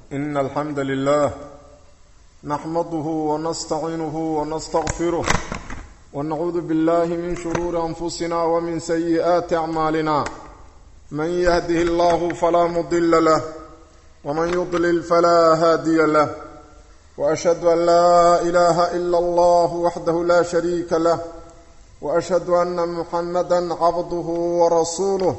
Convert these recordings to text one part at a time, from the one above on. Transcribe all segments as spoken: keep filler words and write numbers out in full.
إن الحمد لله نحمده ونستعينه ونستغفره ونعوذ بالله من شرور أنفسنا ومن سيئات أعمالنا من يهده الله فلا مضل له ومن يضلل فلا هادي له وأشهد أن لا إله إلا الله وحده لا شريك له وأشهد أن محمدا عبده ورسوله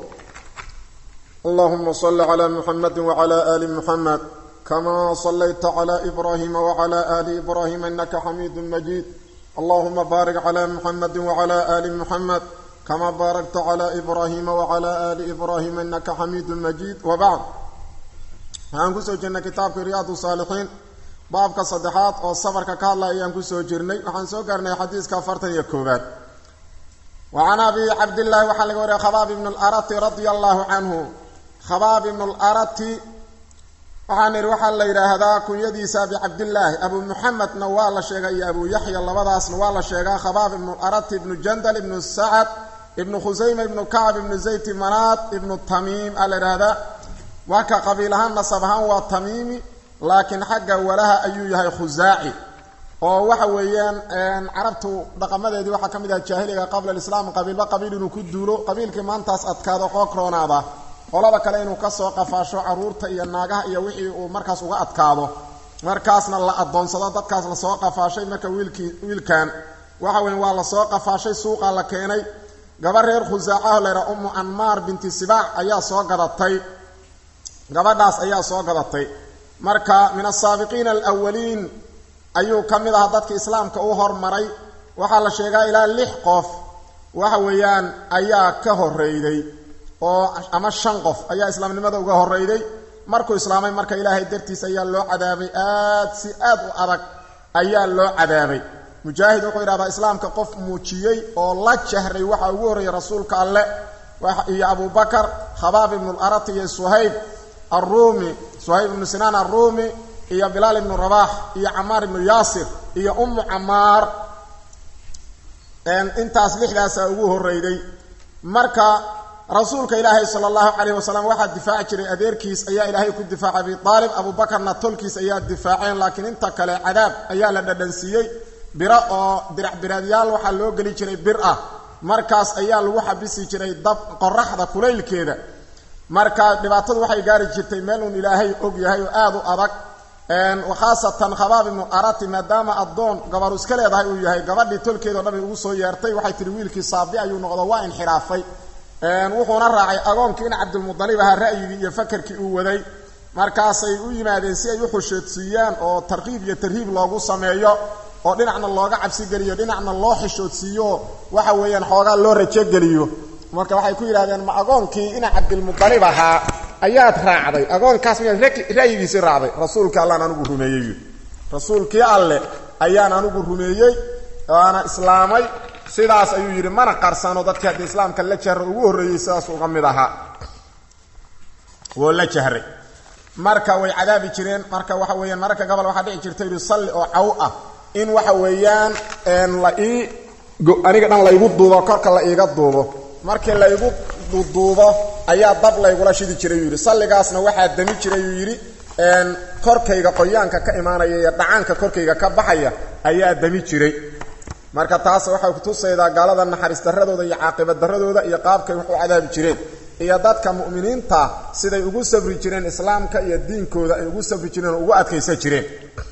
اللهم صل على محمد وعلى آل محمد كما صليت على إبراهيم وعلى آل إبراهيم إنك حميد مجيد اللهم بارك على محمد وعلى آل محمد كما باركت على إبراهيم وعلى آل إبراهيم إنك حميد مجيد وبعد هنقول سوجنا كتاب رياض الصالحين باب كصدحات أو صبر ككالله ينقول سوجرني وحنسو قرني حديث كفرتن يكوبات وعن أبي عبد الله وحلق وري خباب بن الأرت رضي الله عنه خباب بن الأرت وعن روح الله يراهدا كنيدي سابي عبد الله أبو محمد نوال الشيخ أبو يحيى اللبضاس نوال الشيخ خباب بن الأرت بن جندل بن السعد ابن خزيمة بن كعب بن زيت منات ابن التميم الراهدا وكا قبيلها نصبها والتميمي لكن حق ولها أيها خزاعي oo waxa weeyaan aan carabtu dhaqamadeedii waxa kamid ah jaahiliga qabla islaam qabiilba qabiil inuu ku duulo qabiilkii maantaas adkaado xoogkroonada qolada kale inuu ka soo qafaasho caruurta iyo naagaha iyo wixii uu markaas uga adkaado markaasna la adoonsado dadkaas la soo qafaashay marka wiilkii wiilkan waxa weyn waa la soo qafaashay suuqa la keenay gabar reer khuzaaca leera ummu anmar binti sibaa ayaa soo gadatay gabadhaas ayaa soo gadatay marka min as-saabiqiin al-awwaliin ayuu kamid ah dadka islaamka u hormaray waxa la sheegaa ilaa lix qof waxa weeyaan ayaa ka horeeyay oo ama shan qof ayaa islaamnimada uga horeeyay markuu islaamay marka ilaahay dartiisa ayaa loo cadaabay aad si aad u adag ayaa loo cadaabay mujaahid wuxuu yiraahdaa islaamka qof muujiyay oo la jahray waxa ugu horeeyay rasuulka alle waxa iyo Abu Bakar Khabaab ibn al-Arat iyo Suhayb ar-Rumi Suhayb ibn Sinan ar-Rumi iyo Bilal ibn Rabah iyo Ammar ibn Yasir iyo Ummu Ammar en intaas lixdaas ugu horeeyay marka rasuulka ilaahay sallallahu alayhi wasallam waxa difaac jiray adeerkiis ayaa ilaahay ku difaacay Abi Talib Abu Bakarna tolkiis ayaa difaaceen laakiin inta kale cadaab ayaa la dhadhansiiyay bira oo dirac biraadyaal waxa loo gali jiray bir ah markaas ayaa lagu xabisi jiray dab qorraxda kuleylkeeda marka dhibaatadu waxay gaari jirtay meel uu ilaahay og yahay oo aad u adag een waxaasatan Khabaab ibn Arati maadaama adoon gabar iska leedahay uu yahay gabadhii tolkeeda dhabay ugu soo yeertay waxay tiri wiilkii saabi ayuu noqdo waa inxiraafay een wuxuuna raacay agoonkii in Abdul Muttalib ha ra'yigi iyo fakarkii uu waday markaas ay u yimaadeen si ay u xushoodsiiyaan oo tarqiib iyo tarhiib loogu sameeyo oo dhinacna looga cabsi galiyo dhinacna loo xishoodsiiyo waxa weeyaan xoogaa loo rajo galiyo marka waxay ku yiraahdeen ma agoonkii in Abdul Muttalib ahaa ayaad raacday agoonkaas mid ra'yigiisa raacday rasuulka Allah anagu rumeeyay rasuulkii alle ayaan anagu rumeeyay waana islaamay sidaas ayuu yiri mana qarsano dadka islaamka la jahro ugu horeeyay sidaas uga mid aha wala jahray marka way cadaabi jireen marka waxa weeyaan marka gabal waxa dhici jirtay inuu salli oo caw ah in waxa weeyaan een la ii aniga dhan la igu duubo korka la iiga duubo markii la igu duuduubo ayaa dab la igula shidi jiray yiri salligaasna waxa dami jiray yiri een korkayga qoyaanka ka imaanaya iyo dhacaanka korkayga ka baxaya ayaa dami jiray marka taas waxa ku tusaydaa gaalada naxariis daradooda iyo caaqibad daradooda iyo qaabkay wax u cadaabi jireen iyo dadka muuminiinta siday ugu sabri jireen islaamka iyo diinkooda ay ugu sabri jireen ugu adkaysan jireen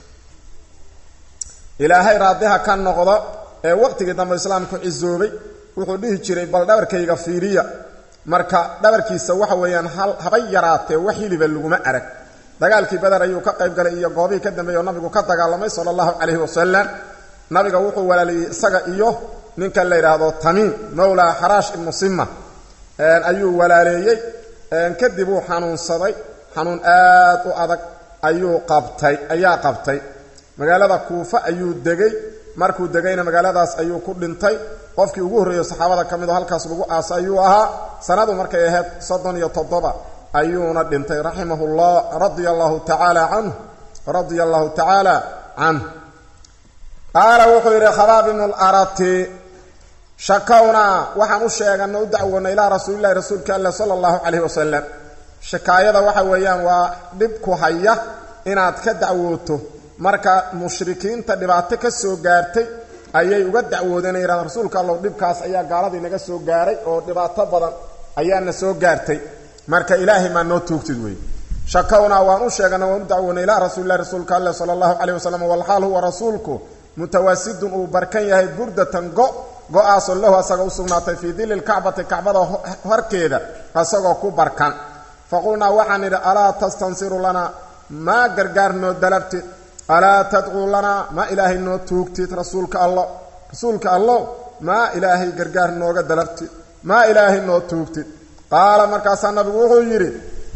ilaahay raadiha kan noqdo ee waqtiga dambe islaamku cizoobay wuxuu dhihi jiray bal dhabarkayga fiiriya marka dhabarkiisa waxa weeyaan hal habay yaraatee wax hiliba lagu ma arag dagaalkii badar ayuu ka qayb galay iyo goobii ka dambeeyay nabigu ka dagaalamay sallallahu alayhi wasallam nabiga wuxuu walaaliyay isaga iyo ninka la yiraahdo Tamim mawla Harash ibn Simma een ayuu walaaleeyay een kadib uu xanuunsaday xanuun aad u adag ayuu qabtay ayaa qabtay magaalada Kuufa ayuu degay markuu degayna magaaladaas ayuu ku dhintay qofkii ugu horeeyay saxaabada kamid ah halkaas lagu aasay ayuu ahaa sanadu markay ahayd soddon iyo toddoba ayuuna dhintay rahimahullah radiyallahu ta'ala anhu radiyallahu ta'ala anhu qala wuxuu yiri Khabaab ibn al-Arati shakawna waxaan u sheeganay u dacwoonay ila rasuulillahi rasuulka Allah sallallahu alayhi wasallam shakaayada waxa weeyaan waa dib ku haya inaad ka dacwooto marka mushrikiinta dhibaato ka soo gaartay ayay uga dacwoodanayaan rasuulka Allah dhibkaas ayaa gaaladii naga soo gaaray oo dhibaato badan ayaa na soo gaartay marka ilaahi ma noo tuugtid way shakawna waan u sheegana waan u dacwoonay ila rasuulillaah rasuulka Allah sallallahu alayhi wasallam wal hal huwa rasuulku mutawassidun u barkan yahay burdatan go go'aas lahu asaga u sugnaatay fi dhilil ka'bati ka'bada harkeeda asagoo ku barkan faqulna waxaan ila ala tastansiru lana ma gargaarno dalabti ala tad'u lana ma ilaahi noo tuugtid rasuulka Allah rasuulka Allah ma ilaahi gargaar nooga dalabti ma ilaahi noo tuugtid qaala markaas nabigu wuxuu yiri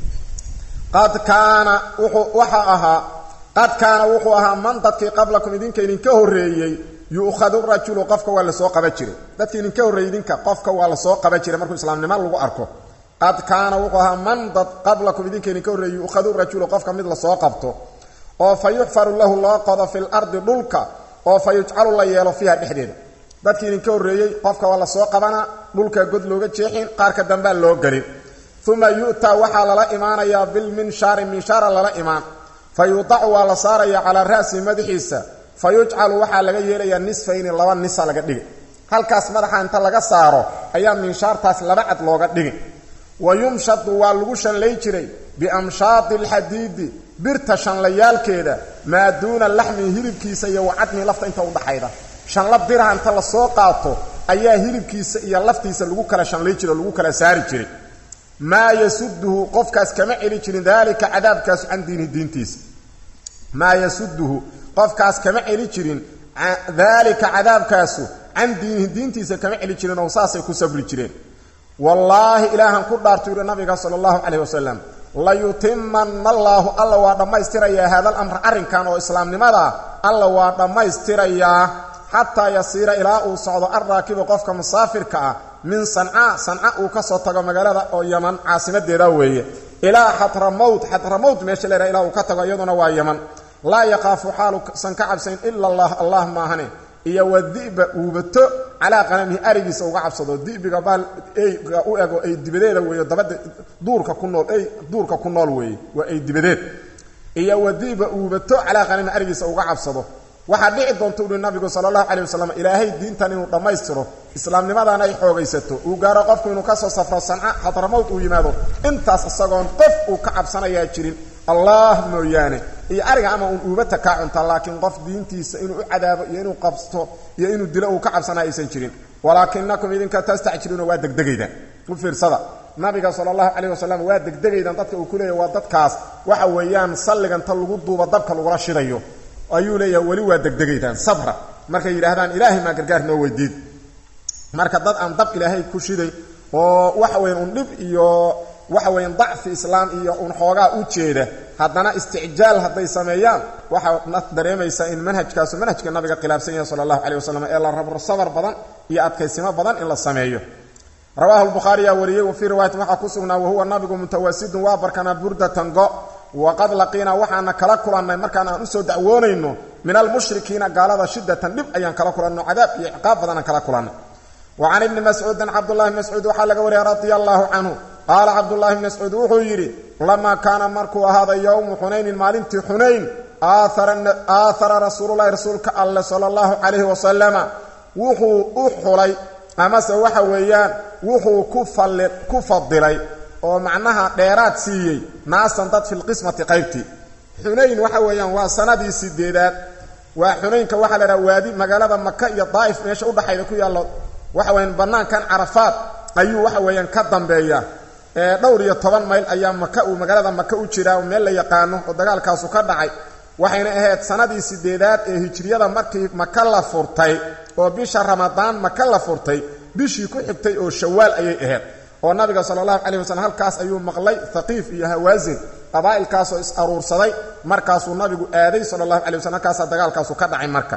qad kaana waxa aha qad kaana wuxuu aha man dadkii qablakum idinka idinka horeeyay yuukhadu rajulu qofka waa la soo qaba jiray dadkii idinka horeeyay idinka qofka waa la soo qaba jiray markuu islaamnimo lagu arko qad kaana wuxuu aha man dad qablakum idinka idinka horeeyay yuukhadu rajulu qofka mid la soo qabto oo fayuxfaru lahu loo qodo fil ardi dhulka oo fayujcalu la yeelo fiha dhexdeeda dadkii idinka horeeyay qofka waa la soo qabana dhulka god looga jeexin qaarka dambe loo galin thumma yu'ta waxa la imaanaya bil minshar minshar la imaan fayudacu wa la saaraya ala raasi madaxiisa fayujcalu waxa laga yeelaya nisfayn laba nisa laga dhigay halkaas madaxa inta laga saaro ayaa minshartaas laba cad looga dhigay wayumshadu waa lagu shanlay jiray bi amshadil hadid birta shanlayaalkeeda ma duuna lahmi hilibkiisa iyo wacadni lafta inta u dhaxayda shan la biraha inta la soo qaato ayaa hilibkiisa iyo laftiisa lagu kala shanlay jiray lagu kala saari jiray ma yasudduhu qofkaas kama celi jirin dalika cadaabkaas aan diini diintiisa ma yasudduhu qofkaas kama celi jirin dalika cadaabkaas aan diini diintiisa kama celi jirin oo saasay ku sabri jireen wallahi ilaahan ku dhaartay nabiga sallallahu alayhi wasallam la yutimmanna Allahu alla waa dhamaystiraya hadal amr arrinkan oo islaamnimada alla waa dhamaystiraya hatta yasira ila uu socdo arraakibu qofka musaafirka ah min san'a san'a uu ka soo tago magaalada oo Yaman caasimadeeda weeye ila Hadramaut Hadramaut meesha leeyahay ila uu ka tago iyaduna waa Yaman la yaqafu halu san ka cabsayn illa Allah Allah ma hane iyo wadiba uubato ala qanami arigiisa uga cabsado dibiga bal ay u ego ay dibadeeda weeyo dabada duurka ku nool ay duurka ku nool weeye waa ay dibadeed iyo wadiba uubato ala qanami arigiisa uga cabsado waxa dhici doonto uu nabiga sallallahu alayhi wasallam ilaahay diintan inuu dhamaystiro islaamnimadan ay xoogaysato uu gaaro qofku inuu ka soo safro sanca Hadramaut uu yimaado intaas asagoon qof uu ka cabsanaya jirin Allah mooyaane iyo ariga ama uu ubata ka cunta laakiin qof diintiisa inuu u cadaabo iyo inuu qabsto iyo inuu dilo uu ka cabsanaya aysan jirin walaakinakum idinka tastacjiluna waa degdegayda u fiirsada nabiga sallallahu alayhi wasallam waa degdegaydan dadka uu ku leeyahay waa dadkaas waxa weeyaan salligan ta lagu duuba dabka lagu shidayo ayuu leeyahay wali waa degdegaydan sabra markay yiraahdaan ilaahi ma gargaar noo weydiid marka dad aan dab ilaahay ku shiday oo waxa weyn un dhib iyo waxa weyn dacfi islaam iyo un xoogaa u jeeda haddana istijaal haday sameeyaan waxa dareemaysa in manhajkaas manhajka nabiga khilaafsan yahay sallallahu alayhi wasallam ee la rabo sabar badan iyo adkaysimo badan in la sameeyo rawahu al-bukhari wariyay wa fi riwaayat waxa ku sugnaa huwa nabigu mutawassidun wa barkana burdatan go وقد لقينا وحنا كلا كلنا مركان أن أسود عوونينه من المشركين قال هذا شدة نب أيان كلا كلنا عذاب عقاب بدنا كلا كلنا وعن ابن مسعود عبد الله بن مسعود وحلق وري رضي الله عنه قال عبد الله بن مسعود وحيري لما كان مركو هذا يوم حنين مالنت حنين آثر آثر رسول الله رسولك الله صلى الله عليه وسلم وحو أحلي أما سوى ويان وحو كفل كفضلي oo macnaha dheeraad siiyay naasan dad fil qismati qaybti xunayn waxa weeyaan waa sanadii sideedaad waa xunaynka waxa la rawaadi magaalada Makka iyo Taif meesha u dhaxayda ku yaalo waxa weeyaan banaankan Arafat ayuu waxa weeyaan ka dambeeya ee dhowr iyo toban mayl ayaa Makka uu magaalada Makka u jira oo meel la yaqaano oo dagaalkaas ka dhacay waxayna ahayd sanadii sideedaad ee hijriyada markii Makka la furtay oo bisha Ramadaan Makka la furtay bishii ku xigtay oo Shawaal ayay ahayd oo nabiga sallallahu alayhi wasallam halkaas ayuu maqlay Thaqif iyo Hawazin qabaa'ilkaas oo is aruursaday markaas uu nabigu aaday sallallahu alayhi wasallam kaas dagaalkaas ka dhacay marka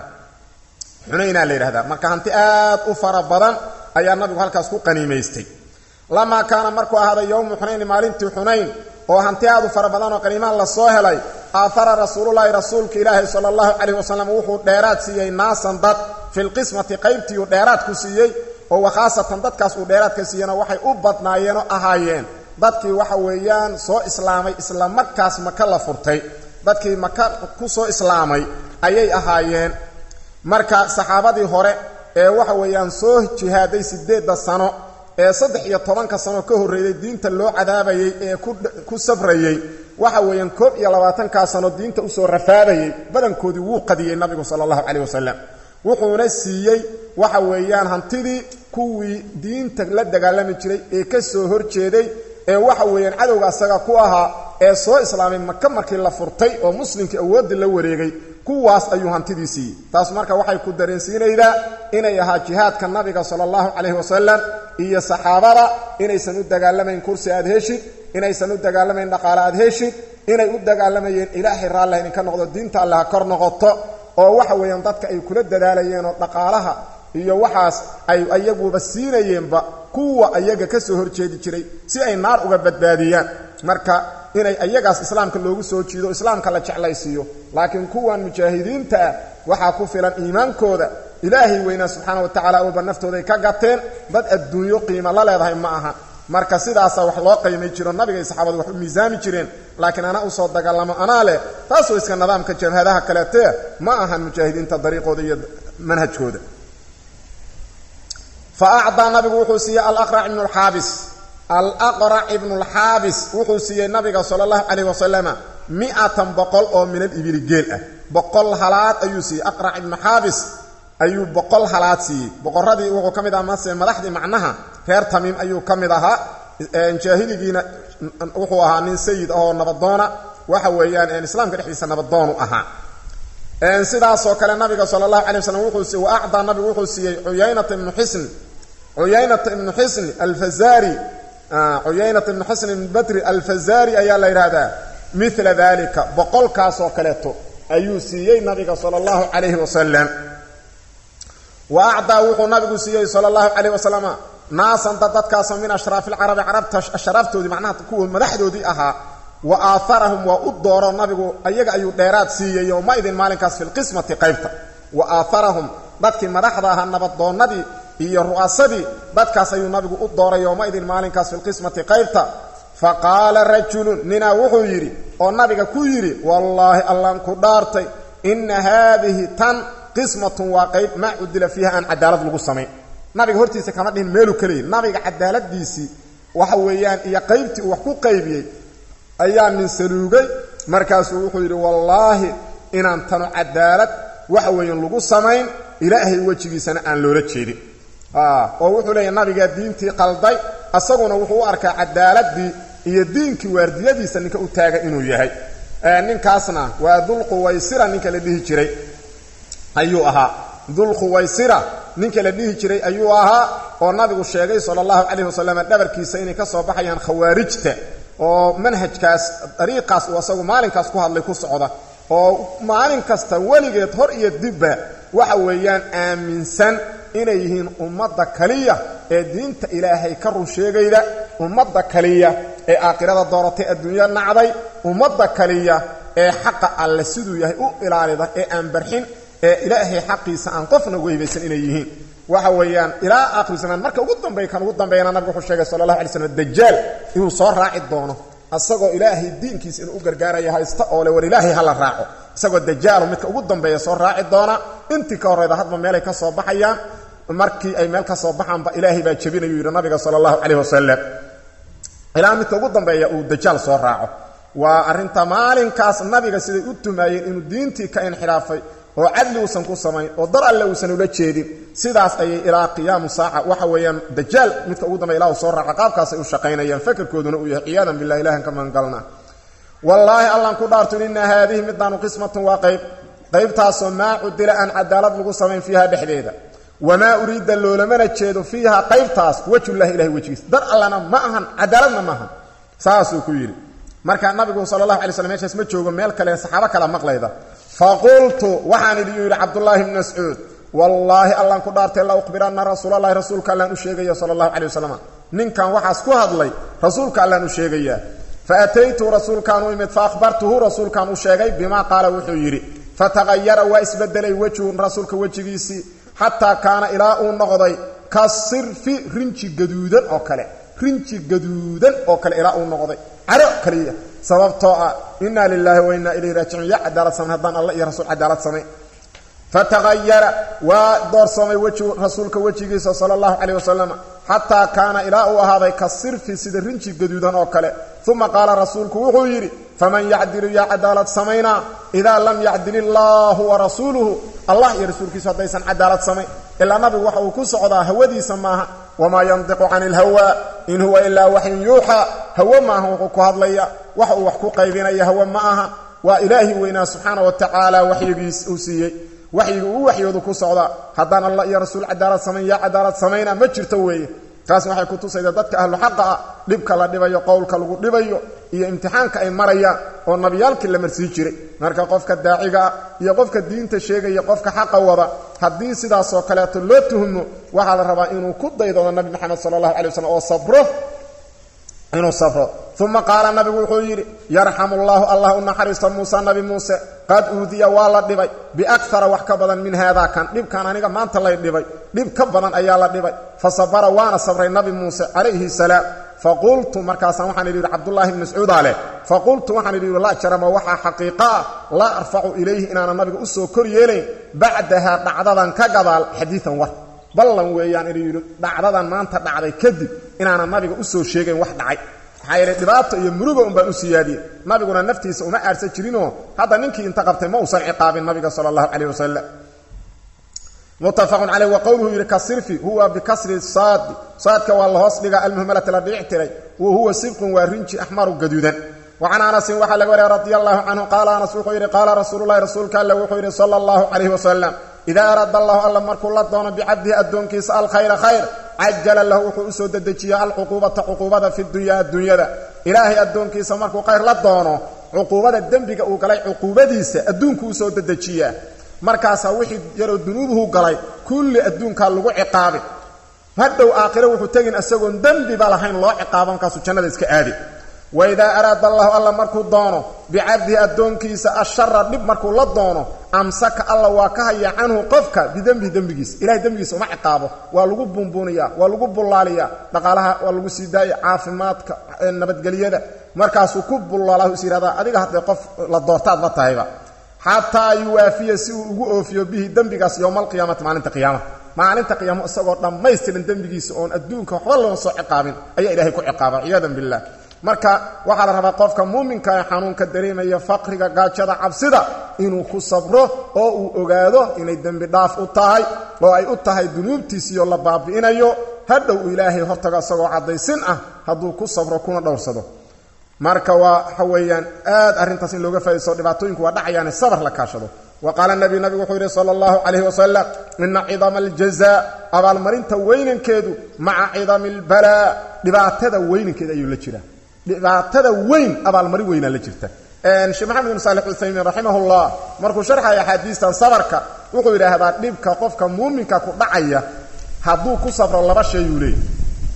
xunayna leeyahay marka hanti aad u fara badan ayaa nabigu halkaas ku qaniimaystay lama kaana markuu ahada yawm xunayn maalintii xunayn oo hanti aad u fara badan oo qaniimaan la soo helay athara rasuulullaahi rasuulka ilaahi sallallahu alayhi wasallam wuxuu dheeraad siiyay naasan dad fil qismati qaybtii uu dheeraad ku siiyay oo waxaasatan dadkaas uu dheeraad ka siiyana waxay u badnaayeen oo ahaayeen dadkii waxa weeyaan soo islaamay isla markaas Makka la furtay dadkii maka ku soo islaamay ayay ahaayeen marka saxaabadii hore ee waxa weeyaan soo jihaaday sideed sano ee saddex iyo toban sano ka horeeyay diinta loo cadaabayay ee ku ku safrayay waxa weeyaan koob iyo labaatan ka sano diinta u soo rafaadayay badankoodii wuu qadiyay nabiga sallallahu alayhi wasallam wuxuuna siiyay waxa weeyaan hantidii kuwii diinta la dagaalami jiray ee ka soo horjeeday ee waxa weeyaan cadowga asaga ku ahaa ee soo islaamay Makka markii la furtay oo muslimkii awood la wareegay kuwaas ayuu hantidiisii taas marka waxay ku dareensiinaydaa inay ahaa jihaadka nabiga sallallahu alayhi wasallam iyo saxaabada inaysan u dagaalamayn kursi aad heshid inaysan u dagaalamayn dhaqaale aad heshid inay u dagaalamayeen ilaahay raallah in ka noqdo diinta Allah kor noqoto oo waxa weeyaan dadka ay kula dadaalayeen oo dhaqaalaha iyo waxaas ay ayaguba siinayeenba kuwa ayaga ka soo horjeedi jiray si ay naar uga badbaadiyaan marka inay ayagaas islaamka loogu soo jiido islaamka la jeclaysiyo laakiin kuwan mujaahidiinta waxa ku filan iimaankooda ilaahi weyna subhanahu wa ta'ala oo banaftooda ka gateen dad adduunyo qiimo la leedahay ma aha marka sidaas wax loo qiimay jiro nabiga iyo saxaabadu wax u miisaami jireen laakiin ana u soo dagaalamo ana le taas oo iska nidaamka jabhadaha kale tee ma aha mujaahidiinta dariiqooda iyo manhajkooda فأعطى نبي وحوسية الأقرع ابن الحابس الأقرع ابن الحابس وحوسية النبي صلى الله عليه وسلم مئة بقل أو من الإبل جيل بقل حالات أيوسي أقرع ابن حابس أيو بقل حالات سي بقل ردي وحو كمدا ماسي ملاحظي معناها غير تميم أيو كمداها انشاهدي جينا وحوها من سيد أو نبضونا وحويان الإسلام كده حديث نبضون أها ان سيدا سو كلا النبي صلى الله عليه وسلم وحوسي واعطى النبي وحوسي عيينة بن حسن عيينة بن حسن الفزاري آه عيينة بن حسن بن بدر الفزاري ايا لا يرادا مثل ذلك بقول كاسو كليتو ايوسي النبي صلى الله عليه وسلم واعطى وحو النبي صلى الله عليه وسلم ناسا ضدت من اشراف العرب عرب اشرفتو دي معناها كو مدخدودي اها وآثرهم وأدور النبي أيها أيو ديرات سيئة يوم إذن مالكاس في القسمة قيبتا وآثرهم ذاتك مدخضها النبضو النبي إيا الرؤاسدي ذاتكاس أيو النبي أدور يوم إذن مالكاس في القسمة قيبتا فقال الرجل ننا وحيري والنبي كيري والله الله كدارتي إن هذه تن قسمة وقيب ما عدل فيها أن عدالة القسمين نبي هرتيسي كمان دين ميلو كلي نبي عدالة ديسي وحويان إيا قيبتي وحكو قيبي ayaa min saluugay markaas uu wuxuu yiri wallahi inaan tano cadaalad wax weyn lagu sameyn ilaahay wajigiisana aan loola jeedin ah oo wuxuu leeyahay nabiga diintii qalday asaguna wuxuu u arkaa cadaaladii iyo diinkii waardiyadiisa ninka u taagan inuu yahay ee ninkaasna waa dul quwaysira ninka la dhihi jiray ayuu ahaa dul quwaysira ninka la dhihi jiray ayuu ahaa oo nabigu sheegay sallallahu alayhi wasallam dhabarkiisa inay ka soo baxayaan khawaarijta oo manhajkaas dariiqaas oo asagu maalinkaas ku hadlay ku socda oo maalin kasta waligeed hor iyo dibba waxa weeyaan aaminsan inay yihiin ummadda kaliya ee diinta ilaahay ka run sheegayda ummadda kaliya ee aakhirada dooratay adduunyo nacday ummadda kaliya ee xaqa alle siduu yahay u ilaalida ee aan barxin ee ilaahay xaqiisa aan qofna weybaysan inay yihiin waxa weeyaan ila aakhir zaman marka ugu dambeey kan ugu dambeeyana nabigu wuxuu sheegay sallallahu alayhi wasallam dajjal inuu soo raaci doono asagoo ilaahay diinkiisa inuu gargaarayo haysta oo le war ilaahay hala raaco asagoo dajjal midka ugu dambeeya soo raaci doona intii ka horeyda hadba meel ay ka soo baxayaan markii ay meel ka soo baxaan ba ilaahay baa jabinayo yiri nabiga sallallahu alayhi wasallam ila midka ugu dambeeya uu dajjal soo raaco waa arinta maalinkaas nabiga siday u tumaayeen inuu diintii ka inxiraafay oo cadli uusan ku samayn oo dar alle uusan ula jeedin sidaas ay ilaa qiyaam saaca waxa weeyaan dajjal midka ugu dambeeya ilaa soo raaca qaabkaas ay u shaqeynayaan fakarkooduna uu yahay iyaadan billahi ilaahan kama galna wallahi allah ku dhaarto inna hadhihi midanu qismatun wa qayb qaybtaas ma udila an adalad lagu samayn fiha dhexdeeda wama urida loolamana jeedo fiha qaybtaas wajhullahi ilaahi wajhiis dar allana ma ahan adaladna ma ahan saasuu ku yiri marka nabigu sallallahu alayhi wasallam meeshaas ma joogo meel kale saxaaba kala maqlayda فقلت وحان يقول عبد الله بن مسعود والله الله كدارت الله اخبرنا رسول الله رسولك الله نشيغيا صلى الله عليه وسلم نين كان وحاس كو هدلي رسولك الله نشيغيا فاتيت رسول كان ويمت فاخبرته رسول كان وشيغي بما قال وحو يري فتغير واسبدل وجه رسولك وجهيسي حتى كان الى ان نقضي كسر في رنجي غدودن او كله رنجي غدودن او كله الى ان نقضي عرق كليه sababtoo ah inna lillahi wa inna ilayhi raaji'uun ya cadaalad samay haddaan allah iyo rasuul cadaalad samay fataghayyara wa door samay wajhu rasuulka wajigiisa sallallahu alayhi wasallam hatta kana ila uu ahaaday kasirfi sida rinji gaduudan oo kale thumma qala rasuulku wuxuu yiri faman ya'dilu ya cadaalad samayna idha lam ya'dil Allah wa rasuluhu allah iyo rasuulkiisa hadaysan cadaalad samay illa nabigu waxa uu ku socdaa hawadiisa maaha wama yantiqu anil hawa in huwa illa wahyun yuha hawa maaha wuxuu ku hadlaya waxa uu wax ku qaybinaya hawa maaha wa ilaahi weyna subhanahu wa ta'ala wahyigiis uu siiyay waxyigu uu waxyoodu ku socda haddaan allah iyo rasuul cadaalad sameeyo ya cadaalad sameeyna ma jirto weeye taas waxay ku tusaydaa dadka ahlu xaq ah dhibka la dhibayo qowlka lagu dhibayo iyo imtixaanka ay marayaan oo nabiyaalkii la marsiin jiray marka qofka daaciga iyo qofka diinta sheegaya qofka xaq wada hadii sidaas oo kale to loo tuhumo waxa la rabaa inuu ku daydo nabi maxamed sallallahu alayhi wasallam oo sabro inuu sabro ثم قال النبي وحير يرحم الله الله ان حريص موسى نبي موسى قد اوذي والله دبي باكثر وحكبدا من هذا كان دب كان انيغا مانتا لا دبي دب كبدن ايا لا دبي فصبر وانا صبر النبي موسى عليه السلام فقلت مركز وحن يريد عبد الله بن مسعود عليه فقلت وحن يريد الله شرم وحا حقيقه لا ارفع اليه ان انا النبي اسو كرييلين بعدها دعددان كغدال حديثا وح ballan weeyaan inuu dhacdadan maanta dhacday kadib inaana nabiga u soo sheegay wax dhacay hayre dhibaato iyo murugo un baan u siyaadiyay nabiguna naftiisa uma aarsa jirino hada ninkii inta qabtay ma uusan ciqaabin nabiga sallallahu alayhi wasallam muttafaqun alayhi wa qawluhu yakasirfi huwa bikasri sad sadka wallahu asdiga almuhmalata la bi'tiray wa huwa sibqun wa rinji ahmaru gadudan وعن انس وحلق رضي الله عنه قال انس وخير قال رسول الله رسولك الله وخير صلى الله عليه وسلم اذا اراد الله الله مركو لا دون بعبده ادونك سال خير خير عجل له وسو ددجيا العقوبه عقوبه في الدنيا الدنيا الهي ادونك سمركو خير لا دونو عقوبه دنبغا او غلاي عقوبديسا ادونك سو ددجيا markaas wixii yaro dunuubuhu galay kulli adduunka lagu ciqaabay hadhow aakhiro wuxuu tagin asagoon dambi ba lahayn loo ciqaaban kaasu jannada iska aadi وإذا أراد الله الله مركو دونه بعبده أدونكيس الشر دب مركو لا دونه أمسك الله وكهي عنه قفك بدنب دنبيس إلى دنبيس وما عقابه ولغو بونبونيا ولغو بولاليا دقالها ولغو سيداي عافماتك نبت قليده مركاسو كب الله له سيرادا اديga hadda qof la doortaad ma tahayba hatta yuwafiya si ugu oofiyo bihi dambigaas yawmal qiyaamah maalinta qiyaamah maalinta qiyaamah isagoo dhamaystiran dambigiisa oo adduunka waxba loo soo ciqaabin ayaa ilaahay ku ciqaaba iyaadan billah marka waxa la rabaa qofka muuminka ah xanuunka dareemaya faqriga gaajada cabsida inuu ku sabro oo uu ogaado inay dambi dhaaf u tahay oo ay u tahay dunuubtiisa iyo la baabiinayo hadhow ilaahay hortaga asagoo cadaysin ah haduu ku sabro kuna dhowrsado marka waa xawayaan aad arintaas in looga faa'iido dhibaatooyinku waa dhacayaan sabr la kaashado وقال النبي نبي وحير صلى الله عليه وسلم إن عظام الجزاء أبال مرينتا وين كيدو مع عظام البلاء دبعتدا وين كيد أيو لجرا دبعتدا وين أبال مري وين لجرتا ان شيخ محمد بن صالح العثيمين رحمه الله مركو شرح يا حديثا صبرك وقول هذا دبك قفك مؤمنك كدعيا haduu ku sabro laba shay uu leeyahay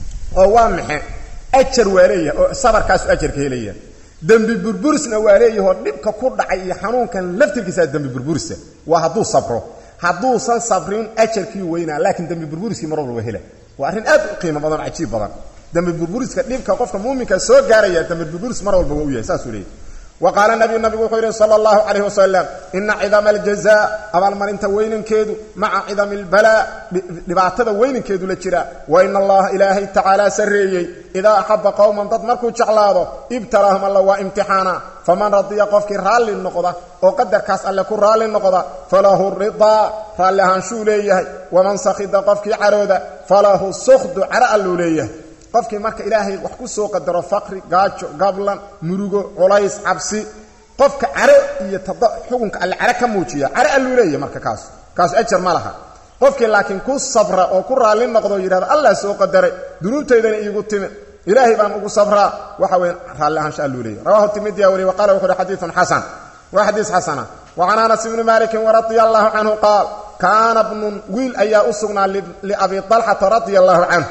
oo waa maxay ajar wareeya oo sabarkaas ajarka helaya dambi burburisna wareeyo oo dhibka ku dhacay iyo xanuunkan laftirkiisa dambi burburisa waa haduu sabro haduu san sabrin ajarkii weyna laakiin dambi burburiski marwal waa helay waa arin aad u qiimo badan ajiib badan dambi burburiska dhibka qofka muuminka soo gaaraya dambi burburis marwal waa u yahay saas uu leeyahay وقال النبي النبي صلى الله عليه وسلم إن عظم الجزاء أبال مرنت وين كيدو مع عظم البلاء لبعتد وين كيدو لجرا وإن الله إلهي تعالى سريي إذا أحب قوما تضمركوا شعلاده ابتلاهم الله وامتحانا فمن رضي قفك رالي النقضة وقدر كاس الله كل رالي النقضة فله الرضا رالي هنشو ليه ومن سخد قفك عروده فله السخد عرأ ليه qofkii marka ilaahay wax ku soo qadaro faqri gaajo gablan murugo culays cabsi qofka caro iyo xukunka al caro ka muujiya caro aluu leeyahay marka kaas kaas ajar ma laha qofkii laakiin ku sabra oo ku raali noqdo yiraahdo Allah soo qadaray dunuubteedana iigu timi ilaahay baan ugu sabraa waxa weyn raali ahaan aluu leeyahay rawahu tirmidhi wari wa qala wa hadithun hasan wa hadith hasana wa ana Anas ibn Malik radiyallahu anhu qala kana ibn wil ayaa usugna li Abi Talha radiyallahu anhu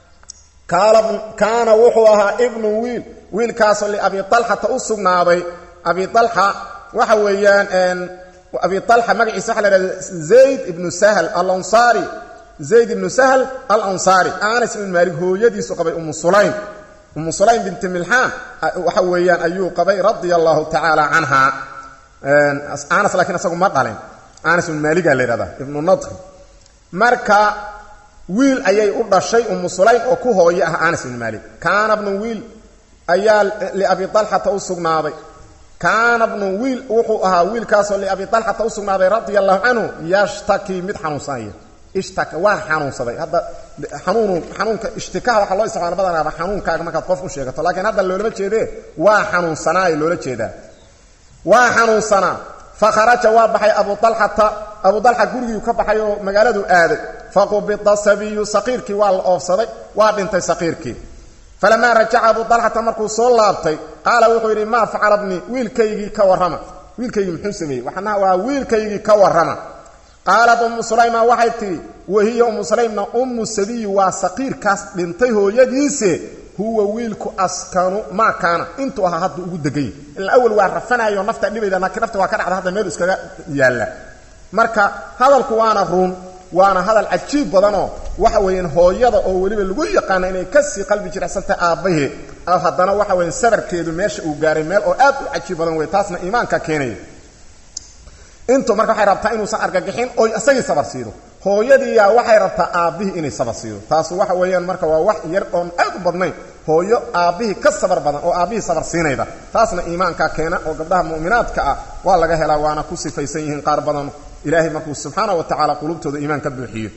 قال كان وحوها ابن ويل ويل كاسو لأبي طلحة أصغنابي أبي طلحة وحويان ان أبي طلحة مقعي سحل زيد ابن سهل الأنصاري زيد ابن سهل الأنصاري آنس بن مالك هو يدي سقبي أم الصليم أم سليم بنت ملحان وحويان أيو قبي رضي الله تعالى عنها أنس لكن أساقوا مطالين أنس بن مالك هذا ابن النضر مركا ويل أيي أرضى الشيء أم سليم وكوه إياه أنس بن مالك كان ابن ويل أيال لأبي طلحة أسقناضي كان ابن ويل وحوها ويل كاسو لأبي طلحة أسقناضي رضي الله عنه يشتكي مد حنوصاية اشتكى وحنون صدي هذا حنون حنون اشتكاء waxa loo isticmaalo badanaa xanuunkaaga marka qof u sheegato laakiin hadda loo laba jeeday waa xanuun sanaa loo la jeedaa waa xanuun sanaa fakharaja waa baxay Abu Talha Abu Talha gurigu ka baxay oo magaaladu aaday faqubita sabiyu saqiirki waa la oofsaday waa dhintay saqiirki falama raja'a Abu Talha markuu soo laabtay qaala wuxuu yiri ma facala ibni wiilkaygi ka warrama wiilkaygi muxuu sameeyay waxana waa wiilkaygi ka warrama قالت أم سليمة وحيتي وهي أم سليمة أم السدي وسقير كاس دنتي هو يديسه هو ويلكو أسكانو ما كان انتو هاد ugu dagay الأول وعرفنا نفط dhibida nakirafta waa ka dhacda hada meel iskaga yaala marka hadalku waana ruun waana hadal ajiib badano waxa weeyeen hooyada oo waliba lagu yaqaan inay ka sii qalbi jiracsanta aabahe hadana waxa weeyeen sabarkeedu meesha uu gaaray meel oo aad u ajiib badan way taasna iimaanka keenay intu marka waxay rabtaa inuu san argagixin oo asagii sabar siido hooyadii yaa waxay rabtaa aabihi inay sabar siido taas waxa weeyaan marka waa wax yar oo aad u badnayn hooyo aabihi ka sabar badan oo aabihi sabar siinayda taasna iimaanka keena oo gabdhaha mu'minaadka ah waa laga helaa waana ku sifaysan yihiin qaar badan ilaahi markuu subhanahu wa ta'ala qulubtooda iimaanka buuxiyo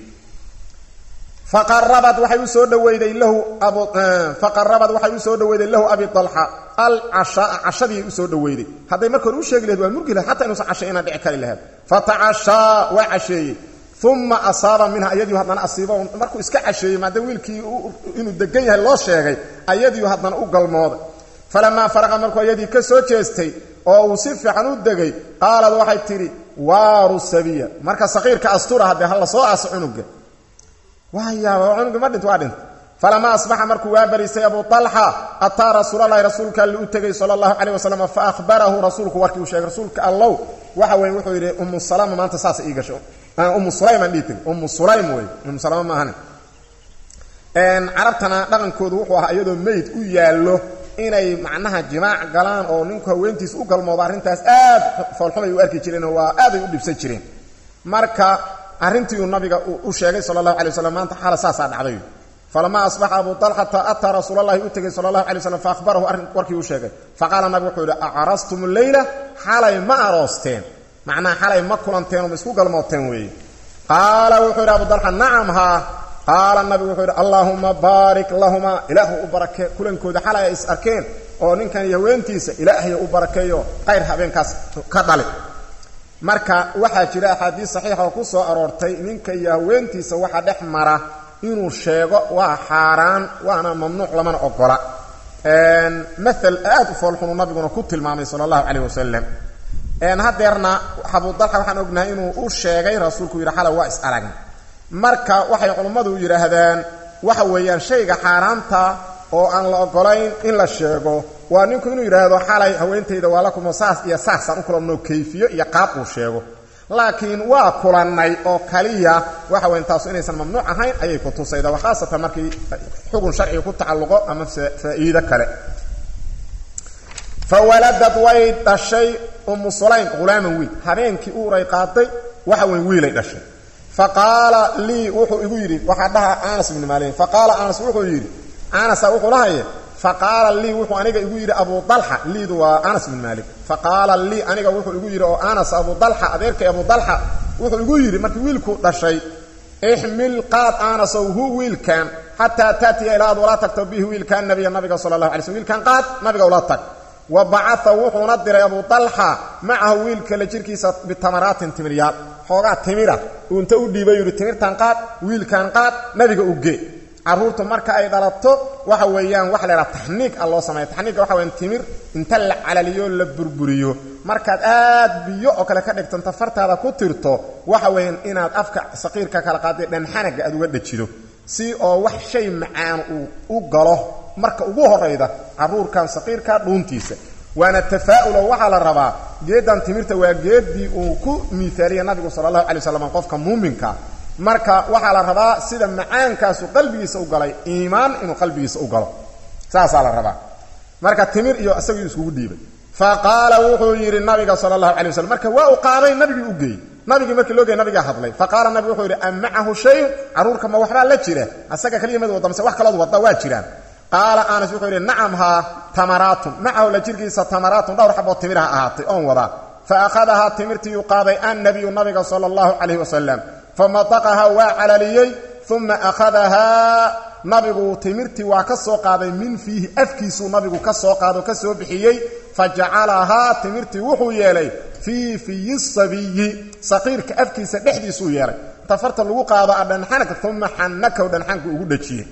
فقربت وحي سو دويدي له ابو فقربت وحي سو دويدي له ابي طلحه العشاء عشدي سو دويدي هذا markii uu sheegay leeyahay murgila hatta inuu cashay ina dhici kari lahayd fata'asha wa ashay thumma asaba minha ayadii hadana asiibo markuu iska cashay maada wiilkii inuu degan yahay loo sheegay ayadii hadana u galmooday falama faraqa markuu ayadii ka soo jeestay oo uu si fiican u degay qaalad waxay tiri waaru sabiya marka saqiirka astura hadda hal soo aas cunuga وهي وعنق مدنت وادنت فلما أصبح مركو وابريسي أبو طلحة أتى رسول الله رسولك اللي أتقي صلى الله عليه وسلم فأخبره رسولك واركي وشيك رسولك الله وحوي وحوي أم السلام ما أنت ساس إيقاشو أم السلام أنديتك أم السلام وي أم السلام ما هني أن عربتنا لغن كود وحوها أيضا ميت ويالو إني معناها جماع قلان أو ننكو وينتيس أقل موضارين تاس آد فالحمي يواركي جرين وآد يقول بسي جرين مركا أرنتي النبي وشيخ صلى الله عليه وسلم أنت حال ساسا دعوي فلما أصبح أبو طلحة أتى رسول الله أتقي صلى الله عليه وسلم فأخبره أرنت وركي وشيخ فقال النبي وحيد أعرستم الليلة حالي ما أرستين معنى حالي ما كلانتين ومسكوك الموتين وي قال وحيد أبو طلحة نعم ها قال النبي وحيد اللهم بارك اللهم إله أبرك كلن كود حالي إسأركين ونين كان يوينتيس إلهي أبركيو غير هبين كاس كدالي marka waxa jira xadiis saxiix oo ku soo aroortay ninka yaweentiisa waxa dhex mara inuu sheego waa xaraan waana mamnuuc lama ogola een مثل aad u foolxun nabiguna ku tilmaamay sallallahu alayhi wasallam een hadeerna Abu Talha waxaan ognahay inuu u sheegay rasuulku yiri xala waa is arag marka waxay culimadu yiraahdaan waxa weeyaan shayga xaraanta oo aan la ogolayn in la sheego waa ninku inuu yiraahdo xalay haweentayda waa la kuma saas iyo saas aan kula noo kayfiyo iyo qaab uu sheego laakiin waa kulanay oo kaliya waxa weyn taas inaysan mamnuuc ahayn ayay ku tusayda waxaasatan markii xugun sharci ku tacalluqo ama faa'iido kale fawaladat wayd ashay um sulaym gulaaman wiil habeenkii uu ray qaatay waxa weyn wiilay dhashay faqala li wuxuu igu yiri waxa dhaha Anas ibn Malik faqala Anas wuxuu yiri Anas wuxuu lahaye فقال لي وحو انيغا igu yiri Abu Talha liidu waa Anas bin Malik faqala li aniga wuxuu igu yiri oo Anas Abu Talha adeerkay Abu Talha wuxuu igu yiri markii wiilku dhashay ihmil qad Anas hu wiilkan hatta tati ila wala taktabihi wiilkan nabiga nabiga sallallahu alayhi wasallam wiilkan qad nabiga wala tag wa ba'atha wuxuu nadiray Abu Talha ma'a wiilka la jirkiisa bitamaratin timriyad xooga timira unta u dhiibay yiri timirtan qad wiilkan qad nabiga u gee عروته marka ay dhalato waxa weeyaan wax la yiraahdo tahniik Allah sameeyay tahniik waxa weeyaan timir inta la calaliyo la burburiyo marka aad biyo oo kale ka dhigtan tafartaada ku tirto waxa weeyaan inaad afka saqiirka kala qaaday dhan xanaga aad uga dhajido si oo wax shay macaan u galo marka ugu horeyda caruurkan saqiirka dhuuntiisa waana tafaa'ul waxa la rabaa geedan timirta waa geedii uu ku miisaariya nabiga sallallahu alayhi wasallam qofka muuminka marka waxa la rabaa sida macaankaas qalbigiisa u galay iimaan inuu qalbigiisa u galo saasa la rabaa marka timir iyo asagu isku dhiibay fa qaala wuxuu yiri nabiga sallallahu alayhi wasallam marka waa u qaaday nabiga u geey nabiga markii loo geey nabiga hadlay fa qaala nabiga wuxuu yiri amahu shay arurka ma waxba la jira asaga kaliya wadamse wax kala wada waa jiraan qaala anas wuxuu yiri nacam ha tamaratun macahu la jirkiisa tamaratun dhowr xabo timiraha ahaatay on wada fa akhadaha timirti yuqaaday an nabiy nabiga sallallahu alayhi wasallam famataqaha wa alaliyay thumma akhadaha nabigu timirti waa ka soo qaaday min fihi afkiisu nabigu ka soo qaado ka soo bixiyay faj'alaha timirti wuxuu yeelay fi fi sabiyi saqiirka afkiisa dhexdiisu yeelay tafarta lagu qaado adan xanaka thumma hanaka dan xanku ugu dhajiyay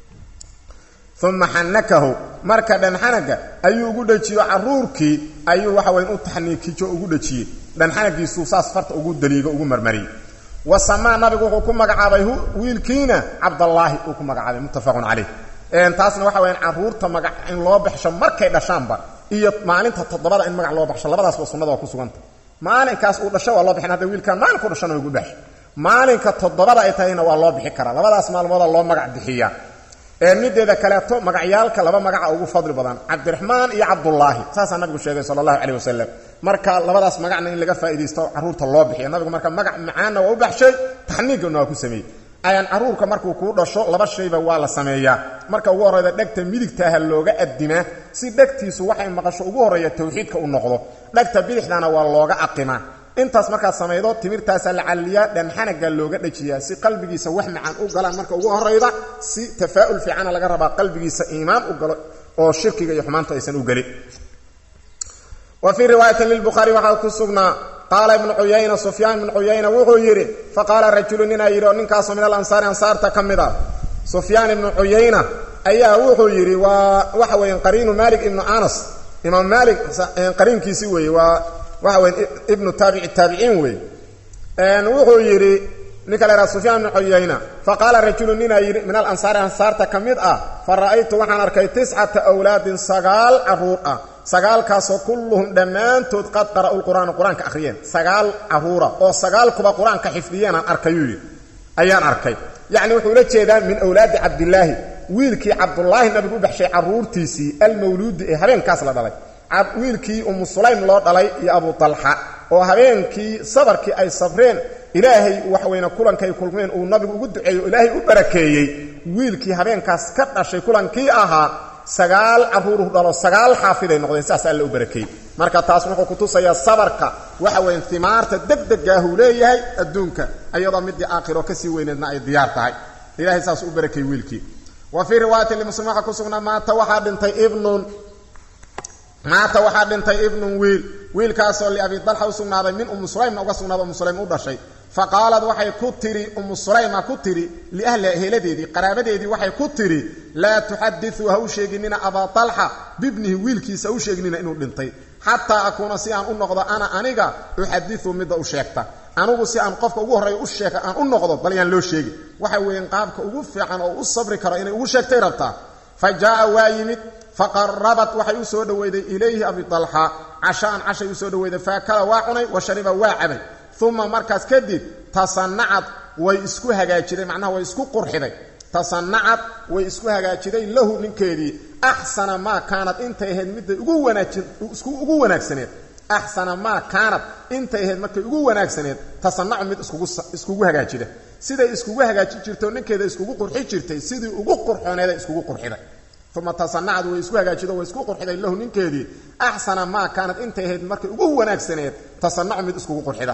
thumma hanakahu marka dan xanaga ayuu ugu dhajiyo caruurkii ayuu waxa weyn u taxniikijo ugu dhajiyay dan xanagiisu saas farta ugu daliigo ugu marmari وسما نبي وحو مغعابay wiilkiina Abdullah uu ku magacaabay muttafaqun alayh een taasna waxa weyn caruurta magac in loo baxsho markay dhashaanba iyo maalinta todobada in magac loo baxsho labadaas waa sunnada ku suganta maalinkaas uu dhasho waa loo bixin hada wiilkan maalinku dhashana ugu baxsho maalinka todobada ay tahayna waa loo bixi karaa labadaas maalmood loo magac bixiya ee mideeda kale to magacyaalka laba magac ugu fadli badan Abdurrahman iyo Abdullah saasa nabigu sheegay sallallahu alayhi wasallam marka labadaas magacna in laga faa'iideysto caruurta loo bixiyo nabigu marka magac macaan oo u baxshay tahniigna ku sameeyay ayaan caruurka markuu ku dhasho laba shayba waa la sameeyaa marka ugu horeyda dhagta midigta ah looga adima si dhagtiisu waxay maqasho ugu horeeya tawxiidka u noqdo dhagta bidixdana waa looga aqima intaas marka sameeydo timirtaas la caliya dhan xanaga looga dhajiyaa si qalbigiisa wax macaan u galaan marka ugu horeyda si tafaa'ul fiican laga rabaa qalbigiisa iimaan u galo oo shirkiga iyo xumaanta aysan u galin وفي روايه للبخاري وحكسبنا قال ابن عيينة سفيان بن عيينة وهو يري فقال رجل لنا يري نكاس من الانصار انصار تكمدا سفيان بن عيينة ايا وهو يري وحوين قرين مالك ابن انس امام مالك قرين كيسي وي وحوين ابن تابع التابعين وي ان وهو يري نكلا سفيان بن عيينة فقال رجل لنا يري من الانصار انصار تكمدا فرايت وحن اركي تسعه اولاد سغال عروق سغال كاسو كلهم دمانتود قد قرأوا القرآن القرآن كأخرين سغال عهورة أو سغال كبا قرآن كحفظيان أركيوي أيان أركي يعني وحولة جيدا من أولاد عبد الله ويلكي عبد الله نبي بحشي عرور تيسي المولود هبين كاسلا دلي ويلكي أم سليم الله دلي يا أبو طلحة وهبين كي صبركي أي صبرين إلهي وحوين كلان كي كلمين ونبي قد عيو إلهي أبركي ويلكي هبين كاس كتنا شي كلان كي أها sagaal caruur dhalo sagaal xaafiday noqdeen saas alla u barakay marka taas wuxuu ku tusaya sabarka waxa weyn timaarta degdega uu leeyahay adduunka ayadoo mid aakhiro ka sii weyneedna ay diyaar tahay ilaahay saas u barakay wiilkii wa fi riwaayati limuslimaha ku sugnaa maanta waxa dhintay ibnun maanta waxa dhintay ibnun wiil wiilkaas oo li abi dalha u sugnaaday min um sulaym uga sugnaaday um sulaym u dhashay فقالت وحي كتري ام سليمة كتري لاهل اهلديدي قرابديدي وحي كتري لا تحدثوا هو شيغنينا ابا طلحه بابنه ويلكيس او شيغنينا انو دنتي حتى اكون سي ان نقض انا انيغا احدثوا مد او شيغتا انو سي ان قفك ugu horeeyo u sheeka aan u noqdo bal yaan loo sheegi waxa weyn qaabka ugu fiican oo u sabri karo inay ugu sheegtay rabta fajaa waayimid faqarrabat waxay u soo dhaweyday ilayhi abi talha ashaan ashay u soo dhaweyday faakala waa cunay wa shariba waa cabay ثم مركز كدب تصنعت ويسكو هجاجيدي معناها ويسكو قرخيدي تصنعت ويسكو هجاجيدي له نكيدي احسن ما كانت انت هيد مد ugu wanaagsan isku ugu wanaagsaneed احسن ما كانت انت هيد markay ugu wanaagsaneed تصنع mid isku isku hagaajida sida isku hagaaji jirto ninkeeda isku qurxi jirtay sidii ugu qurxoneeda isku qurxiday ثم تصنعت ويسكو هجاجيدي ويسكو قرخيدي له ninkeedii احسن ما كانت انت هيد markay ugu wanaagsaneed تصنع mid isku qurxida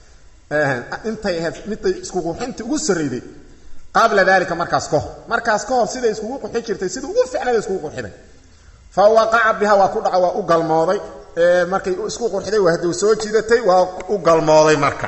انت مت اسكو قرxinta ugu sareeyay qabla dalika markaas ko markaas ko sida isku qurxi jirtay sida ugu fiicnaa isku qurxiday fa waqa biha wa ku dhaca u galmooday ee markay isku qurxiday waa haduu soo jiidatay waa u galmooday marka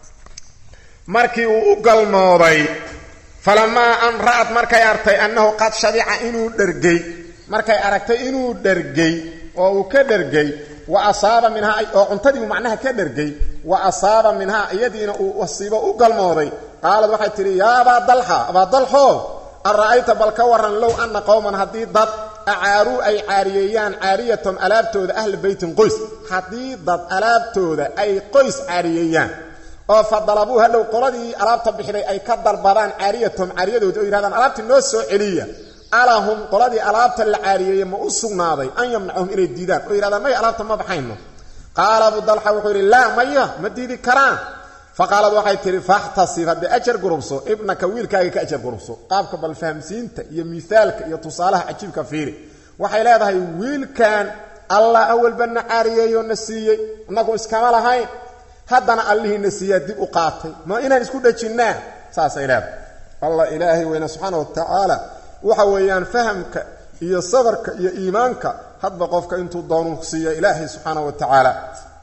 markii uu u galmooday falama an ra'at markay artay annahu qad shadi'a inuu dhargay markay aragtay inuu dhargay oo uu ka dhargay وأصاب منها أو عنتدي معناها كدرجي وأصاب منها يدينا وصيبه وقلموضي قالت waxay tiri يا أبا ضلحة أبا ضلحة أرأيت بالكورا لو أن قوما هدي ضد أعاروا أي عاريان عاريتهم ألابتود أهل بيت قيس هدي ضد ألابتود أي قيس عاريان oo fadalabuha law qoladii alaabta bixinay ay ka dalbadaan caariyatun caariyadooda oo yiraahdaan alaabta noo soo celiya alahum qoladii alaabta la caariyay ma u sugnaaday an yamnacum inay diidaan oo yiraahdaan may alaabta ma baxayno qaala abu dalxa wuxuu yiri la maya ma diidi karaan faqaalad waxay tiri fahtasib hada ajar gurubso ibnaka wiilkaaga ka ajar gurubso qaabka bal fahamsiinta iyo misaalka iyo tusaalaha ajibka fiiri waxay leedahay wiilkan allah awal banna caariyeeyo nasiiyay anagu iskama lahayn haddana allihii nasiiyaa dib u qaatay ma inaan isku dhajinnaa saasay leedahay allah ilaahay weyna subxaanahu wa tacaala waxa weeyaan fahamka iyo sabarka iyo iimaanka hadba qofka intuu doonu siiyo ilaahay subxaanahu wa tacaala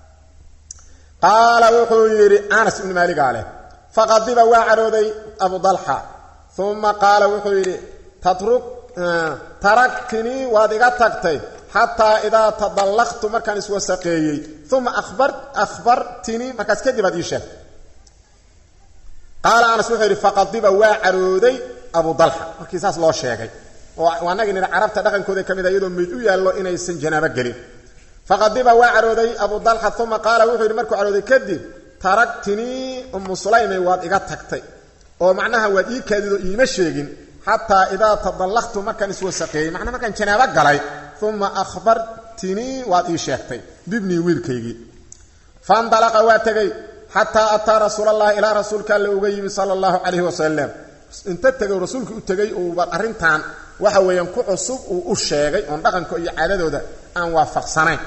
qaala wuxuu yidhi anas ibn maalik ale faqadiba waa carooday abu dalxa uma qaala wuxuu yidhi tatruk taraktnii waad iga tagtay xataa idaa tadallaqtu markaan iswasaqeeyey uma abar akhbartinii markaas kadib aad ii sheegtay qaala anas wuxuu yidhi faqadiba waa carooday abu dalxa markii saas loo sheegay oo annaga nidha carabta dhaqankooda ka mid a iyadoo meyd u yaallo inaysan janaabo gelin faqadiba waa carooday abu dalxa uma qaala wuxuu yidhi markuu carooday kadib taragtinii ummu sulaymay waad iga tagtay oo macnaha waad ii kaadidoo iima sheegin xataa idaa tadallaqtu markaan iswasaqeeyey macnaa markaan janaabo galay uma akhbartinii waad ii sheegtay bibnii wiilkaygii faindalaqa waa tegey xataa ataa rasuulallahi ilaa rasuulka alle uga yimi sala allahu calayhi wasalam inta tegay rasuulka u tegey uu arrintan waxa weeyaan ku cusub uu u sheegay oon dhaqanka iyo caadadooda aan waafaqsanayn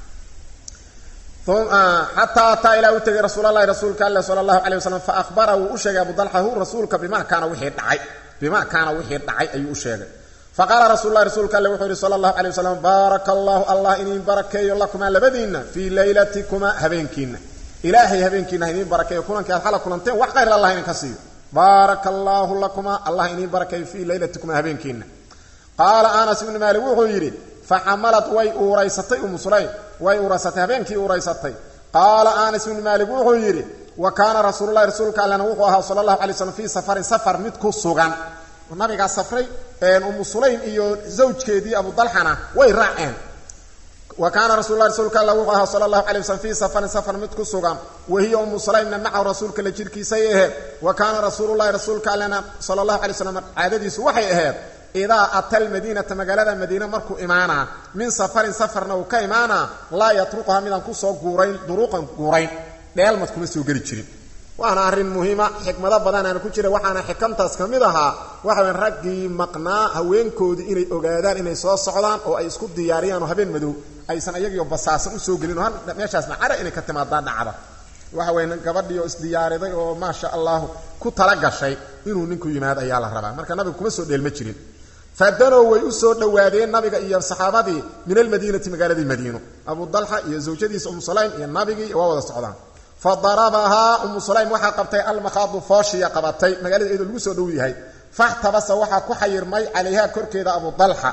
xataa ataa ilaa u tegay rasuulallahi rasuulka alle sala allahu calayh wasalam fa akhbara wuu u sheegay abu dalxa hu rasuulka bimaa kaana wixii dhacay bimaa kaana wixii dhacay ayuu u sheegay faqaala rasuululahi rasuulka alle wuxuu yidhi sala allahu calay wasalam baaraka allahu allah iniin barakeeyo lakumaa labadiinna fii laylatikumaa habeenkiinna ilaahay habeenkiinna ha iniin barakeeyo kulankii aad xala kulanteen wax khayr allah idinka siiyo baaraka allaahu lakumaa allah iniin barakeeyo fii laylatikumaa habeenkiinna qaala anas ibnu maalik wuxuu yidhi faxamalad way uuraysatay umu sulaym way uuraysatay habeenkii uuraysatay qaala anas ibnu maalik wuxuu yidhi wa kaana rasuululahi rasuulka allena wuxuu ahaa sala allahu alay slam fii safarin safar mid ku sugan nabigaa safray umu sulaym iyo zawjkeedii abu dalxana way raaceen wa kaana rasuululahi rasuulka alla wuxuu ahaa sala allahu alay waslm fii safarin safar mid ku sugan wahiya umu sulaymna macahu rasuulka la jirkiisay aheed wa kaana rasuululahi rasuulka allena sala allahu alay slam caadadiisu waxay ahayd idaa ata almadiinata magaalada madiina markuu imaanaa min safarin safarna uu ka imaanaa laa yatruquha midaan kusoo guurayn duruuqan guurayn dheelmad kuma soo geli jirin waana arrin muhiima xikmado badanaana ku jira waxaana xikamtaas ka mid ahaa waxa weyn raggii maqnaa haweenkoodii inay ogaadaan inay soo socdaan oo ay isku diyaariyaan oo habeen madow aysan ayagiyo basaasan u soo gelin oo meeshaasna cara inay ka timaadaa dhacda waxa weyn gabadhii oo isdiyaariday oo maasha allahu ku tala gashay inuu ninku yimaado ayaa la rabaa marka nabigu kuma soo dheelma jirin fadanow way u soo dhowaadeen nabiga iyo saxaabadii min almadiinati magaaladii madiino abu dalxa iyo zawjadiisa umu sulaym iyo nabigii waa wada socdaan fadarabahaa umu sulaym waxaa qabtay almakhaadu fooshiya qabatay magaalada iyadoo lagu soo dhow yahay faxtabasa waxaa ku xayirmay calayhaa korkeeda abu dalxa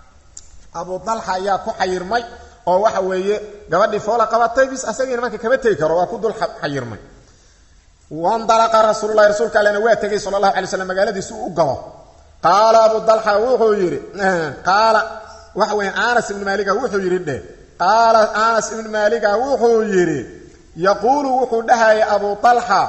abu dalxa ayaa ku xayirmay oo waxa weeye gabadhii foola qabatay bis asagiina marka kama tegi karo waa ku dul xayirmay wandalaqa rasuululahi rasuulka allena waa tegay sala allahu alay slam magaaladiisi uu u galo qaala abu dalxa wuxuu yidhi qaala waxa weeye anas ibnu maaliga wuxuu yidhi dheh qaala anas ibnu maaliga wuxuu yidhi yaquulu wuxuu dhahaya abu dalxa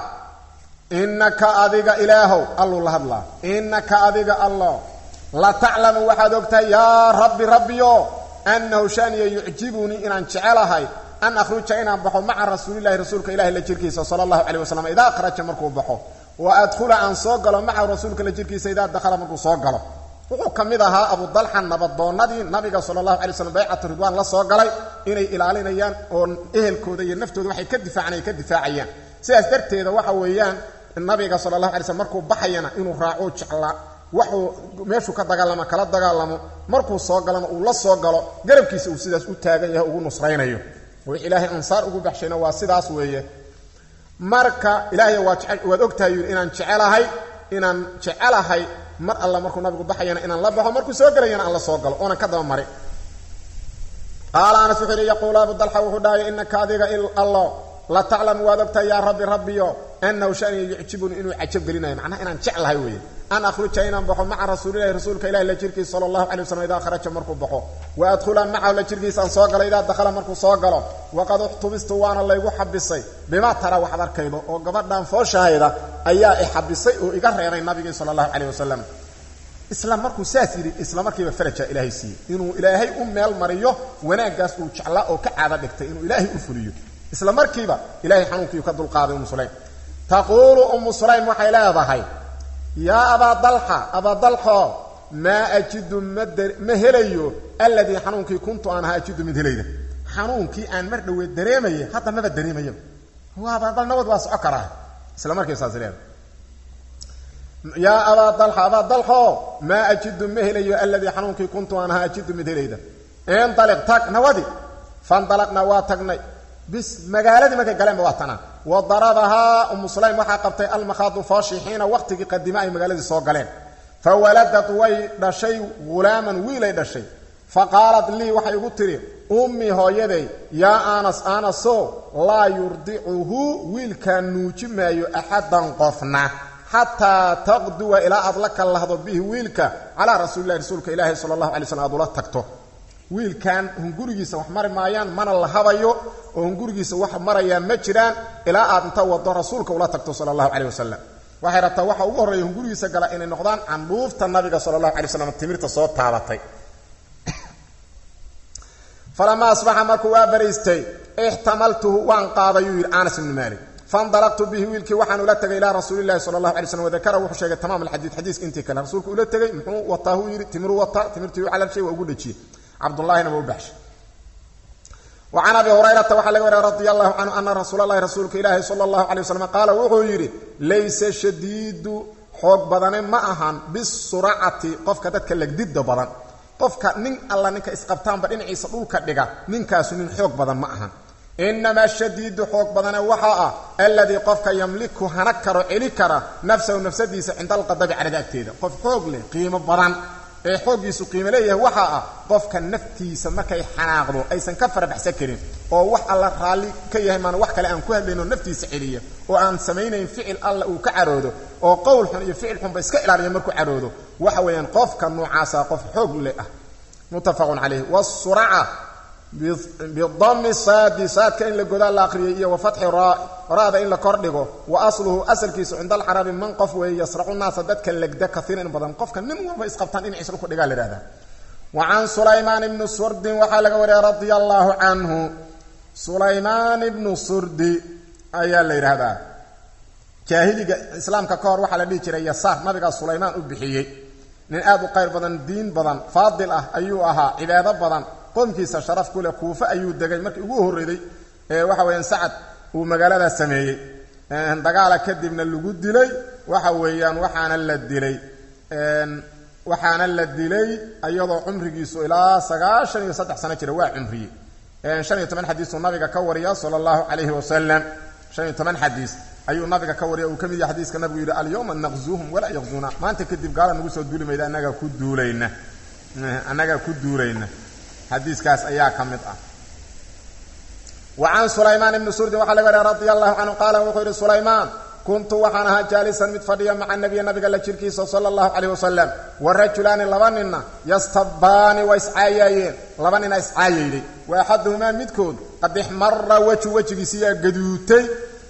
innaka adiga ilaahow alluu la hadlaa innaka adiga allah la taclamu waxaad ogtahay yaa rabbi rabbiyo annahu shaniya yucjibunii inaan jecelahay an akhruja inaan baxo maca rasuulillahi rasuulka ilahi la jirkiisa sala allahu calayh wasalam idaa akhraja markuu baxo wa adkhula aan soo galo macahu rasuulka la jirkiisa idaa dakhala markuu soo galo wuxuu ka mid ahaa abu dalxa nabadoonnadii nabiga sala allahu alay slam baycatu ridwaan la soo galay inay ilaalinayaan oo ehelkooda iyo naftooda waxay ka difaacaan ay ka difaacayaan sidaas darteeda waxa weeyaan nabiga sala allahu alay slam markuu baxayana inuu raaco jeclaa waxuu meeshuu ka dagaalamo kala dagaalamo markuu soo galana uu la soo galo garabkiisa uu sidaas u taagan yahay ugu nusraynayo wix ilaahay ansaar ugu baxshayna waa sidaas weeye marka ilaahay waa waad ogtahay inaan jecelahay inaan jecelahay mar alla markuu nabigu baxayana inaan la baxo markuu soo galayana aan la soo galo oonan ka daba marin qaala anas wuxuu yidhi yaquulu abu dalxa wuxuu dhahaya innaka adiga allah la taclamu waad ogtahay yaa rabbi rabbiyo annahu shaniya yucjibuni inuu cajab gelinayo macnaha inaan jeclahay weeye an akhruja inaan baxo maca rasuulilahi rasuulka ilahi la jirkiisa sala allahu calay wasalam idaa kharaja markuu baxo wa adkhula macahu la jirkiisa aan soo galo idaa dakhala markuu soo galo waqad uxtubistu waana laygu xabisay bimaa tara waxad arkaydo oo gabadhan fooshahayda ayaa i xabisay oo iga reebay nabigii sala allahu calayh wasalam isla markuu saasiri isla markiiba faraja ilaahay siiyay inuu ilaahay u meel mariyo wanaagaas uu jeclaa oo ka caada dhigtay inuu ilaahay u fuliyo isla markiiba ilaahay xanuunkii ka dulqaaday ummu sulaym taqulu ummu sulaym waxay leedahay ya aba dalha aba dalha ma ajidu ma helayo alladhi xanuunkii kuntu aan ajidu mid helayda xanuunkii aan mar dhaweed dareemay hadda ma dareemayo waa aba dal nabad waa socora isla markiiba saasireen يا أبا طلحة أبا طلحة ما أجد مهلي الذي حنونك كنت أنا أجد مهليدا انطلق تاك نودي فانطلقنا واتقنا بس مقالة ما كلام واتنا وضربها أم سليم وحقبت المخاض فاشي حين وقت قدماء مقالة سوق قلين فولدت ويدا شيء غلاما ويليدا شيء فقالت لي وحي قلتري أمي هو يدي يا أنس أنسو لا يرضعه ويل كان نوجمه أحدا قفنا حتى تغدو إلى أضلك الله به ويلك على رسول الله رسولك إلهي صلى الله عليه وسلم أضلات تكتو ويل كان هنقرقيس وحمر مايان من الله هبايو وهنقرقيس وحمر يان مجران إلى أن توضى رسولك ولا تكتو صلى الله عليه وسلم وحيرا توحى وغرى هنقرقيس قال إن النقضان عن بوفت النبي صلى الله عليه وسلم التمير تصوت تعالتي فلما أصبح مكوا بريستي احتملته وانقاض يوير آنس بن مالك فانطلقت به ويلك وحن ولتك إلى رسول الله صلى الله عليه وسلم وذكره وحشيك تمام الحديث حديث انت كان رسولك ولتك محو وطاه يري تمر وطا تمرتي على شيء واقول لك عبد الله بن بحش وعن ابي هريره وحل رضي الله عنه ان رسول الله رسولك الله صلى الله عليه وسلم قال وهو يري ليس شديد حق بدن ما اهان بالسرعه قفك ددك لجدد بدن قفك نين الله نينك اسقبتان بدنيسا دولك دغا نينكاس نين حق بدن ما اهان إنما الشديد حق بدنا وحاء الذي قفك يملكه هنكر إليكرا نفسه ونفسه عند القضاء على ذاته قف حق له قيمة بدن إيه حق يسو قيمة ليه وحاء قفك النفتي سمك يحناقضه أي سنكفر بحسكرين أو وح الله رالي كي يهمان وحك لأن كوه لأنه نفتي سعيلية وأن سمينا ينفعل الله وكعروده أو قول حن يفعل حن بيسكئل على يمركو عروده وحوين قفك النعاسة قف حق له متفق عليه والسرعة بالضم الصاد صاد كان لغدا الاخريه وفتح الراء راء ان لكردغو واصله اصل كيس عند العرب من قف ويسرق الناس ددك لغدا كثيرا بدن قف كان من ما اسقبتان ان عيسى كدغا لهدا وعن سليمان بن سرد وحلق رضي الله عنه سليمان بن سرد ايا لهدا جاهلي اسلام ككور وحا لا دي جيري يسار نبي سليمان او بخيي من ابو قير بدن دين بدن فاضل اه ايو اها عباده بدن قومكيسا شرف كله كوفه ايو دغاي markii ugu horeeyay ee waxa weeyaan Sacad uu magaalada sameeyay ee dagaal kadibna lagu dilay waxa weeyaan waxaana la dilay ee waxaana la dilay ayadoo umrigiisu ilaa sagaashan iyo saddex sano jira waa umriye ee shan iyo toban xadiis nabiga ka wariya sallallahu alayhi wasallam shan iyo toban xadiis ayuu nabiga ka wariya uu kamid yahay xadiiska nabigu yiri al-yawma naqzuhum wala yaghzuna maanta kadib gaala nagu soo duulimayda anaga ku duulayna anaga ku duulayna حديث كاس ايا كمد اه وعن سليمان بن سرد وحل رضي الله عنه قال وخير سليمان كنت وحنا جالسا متفديا مع النبي النبي قال لك صلى الله عليه وسلم والرجلان لبننا يستبان ويسعايين لبننا يسعايين واحدهما مدكون قد احمر وجه وجهي غدوتي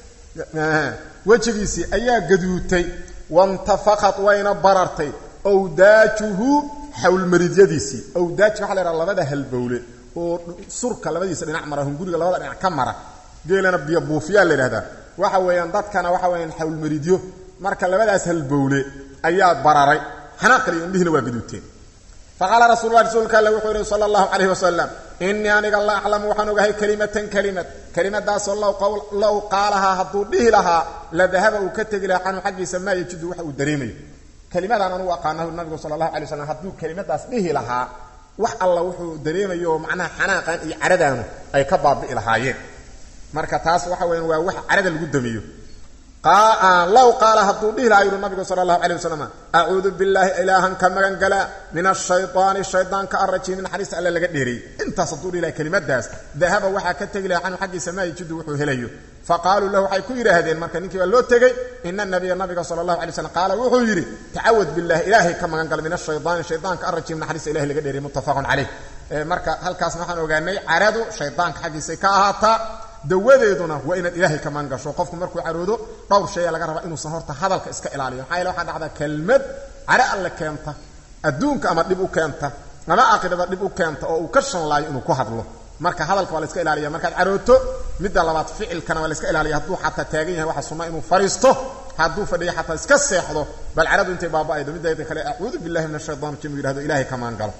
وجهي ايا غدوتي وانتفخت وين بررتي اوداجه حول مريديديسي او داج waxa la yiraahdaa labada halbowle oo surka labadiisa dhinac mara hunguriga labada dhinac ka mara geelana biyo buufiya la yiraahdaa waxa weeyaan dadkana waxa weeyaan hawl maridiyo marka labadaas halbowle ayaa bararay xanaaqli indhihina waa gaduuteen faqala rasuulullaahi sallallahu alayhi wasallam inni aniga allah a'lamu wa hanu gahay kalimatan kalimat kalimadaas allah qawl law qaalaha hadu dhihi laha la dhahaba u ka tagi laha xaqi samaa yajidu waxa uu dareemay كلمات أنا وقعناه النبي صلى الله عليه وسلم حدو كلمات أصله لها وح الله وحو دريمه معناها حناقا عردانه أي كباب إلهايين مركا تاس وحوين وح عرد القدميه قال لو قال حدو به لا يقول النبي صلى الله عليه وسلم أعوذ بالله إلها كما قال من الشيطان الشيطان كأرجي من حديث ألا لقديري انت صدور إلى كلمات داس ذهب وحا كتغلي عن حق سماء يجد وحو هليه فقالوا له حيكو يرى هذين مركا نينكي لو تغي ان النبي النبي صلى الله عليه وسلم قال وحو يري تعوذ بالله الهي كما قال من الشيطان الشيطان كأرجي من حديث إله لقديري متفق عليه marka halkaas waxaan ogaanay caradu shaytaanka xagiisa ka ahaata dawadeeduna waa in ilaahay ka man gasho qofku markuu caroodo dhowr shay laga rabaa inuu san horta hadalka iska ilaaliyo maxay waxa dhacda kelmad cara alla keenta adduunka ama dib u keenta ama aakhirada dib u keenta oo uu ka shanlaayo inuu ku hadlo marka hadalka waa la iska ilaaliyaa markaad carooto midda labaad ficilkana waa la iska ilaaliyaa hadduu xataa taagan yahay waxa sunna inuu fariisto hadduu fadhiyo xataa iska seexdo bal caradu intay baaba'aydo midda kale a'uudu billahi minash shaytaani rajiim yiraahdo ilaahay kamaan galo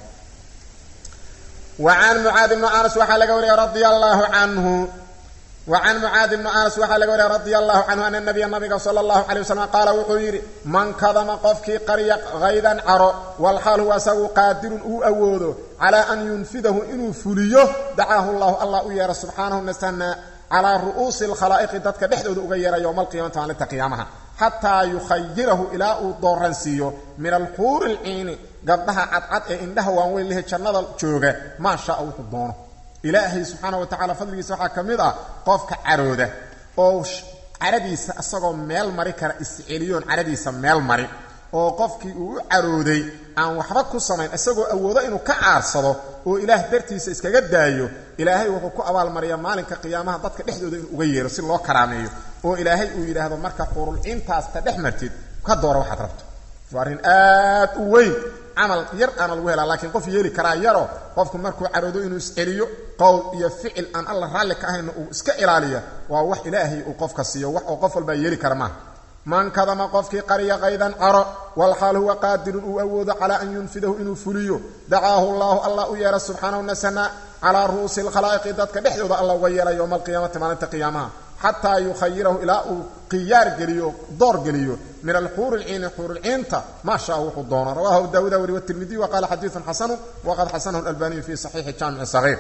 وعن معاذ بن أنس وحا لغا وري رضي الله عنه وعن معاذ بن أنس وحا لغا وري رضي الله عنه أن النبي النبي صلى الله عليه وسلم قال وحيري من كظم قفكي قريق غيظا عرو والحال هو سو قادر او اودو على ان ينفذه انه فليه دعاه الله الله يرى سبحانه نستنى على رؤوس الخلائق ددك دخدود uga yeera يوم القيامه على القيامه حتى يخيره الى دورنسيو من الحور العين gabdhaha cadcad ee indhaha waan weyn leh jannada jooga ma sha Allah doono ilaahi subhanahu wa ta'ala fadligiisa waxa kamid ah qofka carooda oo caradiisa asagoo meel mari kara isceliyoon caradiisa meel mari oo qofkii uu carooday aan waxba ku sameyn asagoo awoodo inuu ka caarsado oo ilaah dartiisa iskaga daayo ilaahay wuxuu ku abaal mariyaa maalinka qiyaamaha dadka dhexdooda inuu uga yeero si loo karaameeyo oo ilaahay uu yiraahdo marka qurul intaas ta dhexmartid ka dooro waxaad rabto waarin aad u weyn amal yar amal weela laakiin qof yeeli kara yaro qofku markuu caroodo inuu isceliyo qowl iyo ficil aan Allah raali ka ahayn uu iska ilaaliyo waa wax ilaahay uu qofka siiyo wax oo qof walba yeeli kara ma man kadama qofki qariya qaydan ara wal hal huwa qadir u awoodo ala an yunfidahu inuu fuliyo da'aahu Allah Allah u yeera subhanahu wa ta'ala ala ruusil khalaiq dadka dhexdooda Allah uga yeera yawm al qiyamah maalinta qiyaamaha hatta yukhayirahu ila qiyar galiyo door galiyo من الحور العين حور العين ما شاء الله دون رواه داود والترمذي وقال حديث حسن وقد حسنه الألباني في صحيح الجامع الصغير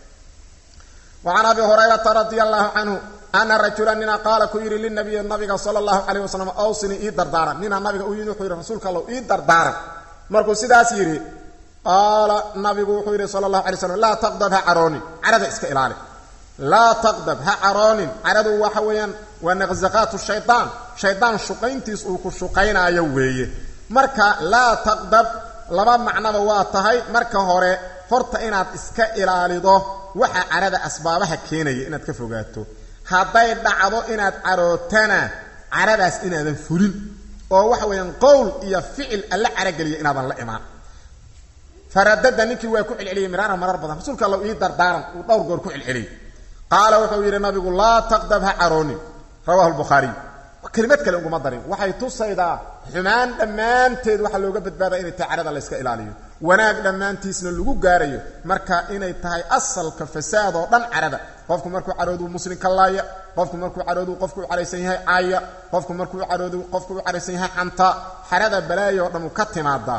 وعن ابي هريره رضي الله عنه ان رجلا لنا قال كير للنبي النبي صلى الله عليه وسلم اوصني اي دردار من النبي او ينو خير رسولك الله اي دردار مركو سداس يري قال النبي خير صلى الله عليه وسلم لا تغضب عروني عرض اسك الالي لا تغضب عروني عرض وحويا ونغزقات الشيطان شيطان شقينتيس او كشقينايو ويه marka la taqdab laba macnaba waa tahay marka hore horta inaad iska ilaalido waxa arada asbaabaha keenaya inaad ka fogaato haday dhacdo inaad arootana aradaas inaadan fulin oo waxa weeyaan qowl iyo ficil alla aragaliyo inaadan la imaan faradada ninki waa ku cilciliyay miraara marar badan rasuulka Allah ii dardaaran uu dhowr goor ku cilciliyay qaala wuxuu yiri nabigu la taqdab aroni رواه البخاري وكلمات كلام ugu madarin waxay tusaydaa xumaan dhamaanteed waxa looga badbaadaa in taarada la iska ilaaliyo wanaag dhamaantiisna lagu gaarayo marka inay tahay asalka fasaad oo dhan arada qofku markuu caroodo muslim kalaaya qofku markuu caroodo qofku careysan yahay aaya qofku markuu caroodo qofku careysan yahay xanta xarada balaayo dhan ka timaada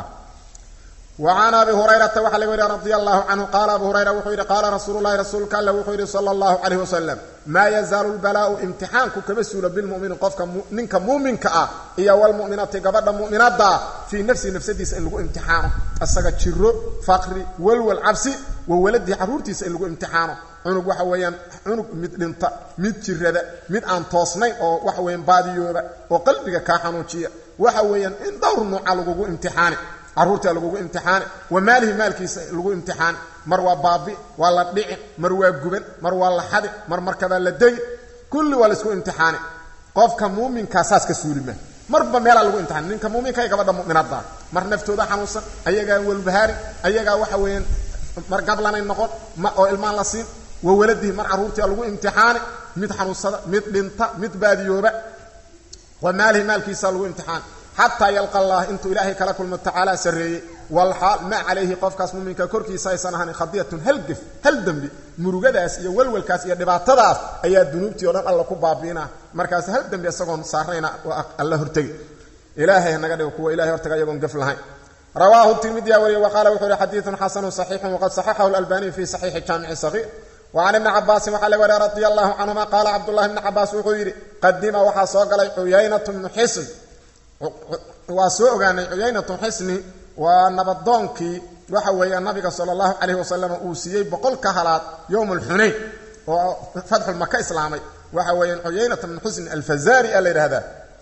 وعن ابي هريره وحلي رضي الله عنه قال ابو هريره وحير قال رسول الله رسولك الله وحير صلى الله عليه وسلم ما يزال البلاء امتحانك كبسول بالمؤمن قفك منك مؤمنك اه يا والمؤمنات غبد مؤمنات في نفس نفسديس ان لو امتحان اسغا جيرو فقري والول عبسي وولدي حرورتيس ان لو امتحان عنق waxa weeyaan عنق mid dhinta mid jirada mid aan toosnay oo waxa weeyaan baadiyooba oo qalbiga ka xanuujiya waxa weeyaan in dawr nooca lagu imtixaan عروتي لغو امتحان وماله مالكيس لغو امتحان مر وا بابي ولا دحين مر وا غبن مر ولا حد مر مركبا لا دي كل ولا اسكو امتحان قفك مؤمن كاساس كسولمه مربا ميل لغو امتحان نينك مؤمن كاي غبا مؤمنات مر نفتودا حنوسن ايغا والبهاري ايغا waxa weeyaan mar gablanay noqon ma oo ilmaan la siin وولدي مر عروتي لغو امتحان mid xanuusada mid dhinta mid baadiyooba وماله مالكيس لغو امتحان حتى يلقى الله انت الهي كلكم تعالى سري والحال ما عليه قفكاس مؤمنك كركي سايسنهن خضيه هلقف هل دمبي مرغداس iyo walwalkaas iyo dhibaatadaas ayaa dunuubtii oo dhan Allah ku baabiina markaas hal dambi asagoon saarayna Allah hortagi ilaahay naga dhigo kuwa ilaahay hortaga iyagoon gaf lahayn رواه الترمذي وقال وحول حديث حسن صحيح وقد صححه الألباني في صحيح الجامع الصغير وعن ابن عباس وقال رضي الله عنهما قال عبد الله بن عباس وحيري قدم وحا سو غلay عيينة بن حصن واسو غانay عيينة حصن ونبضونكي waxa weeyaan nabiga sallallahu alayhi wasallam uu siiyay boqol ka halaad يوم الحنين وفتح مكة اسلامي waxa weeyaan عيينة بن حصن الفزاري اللي هذا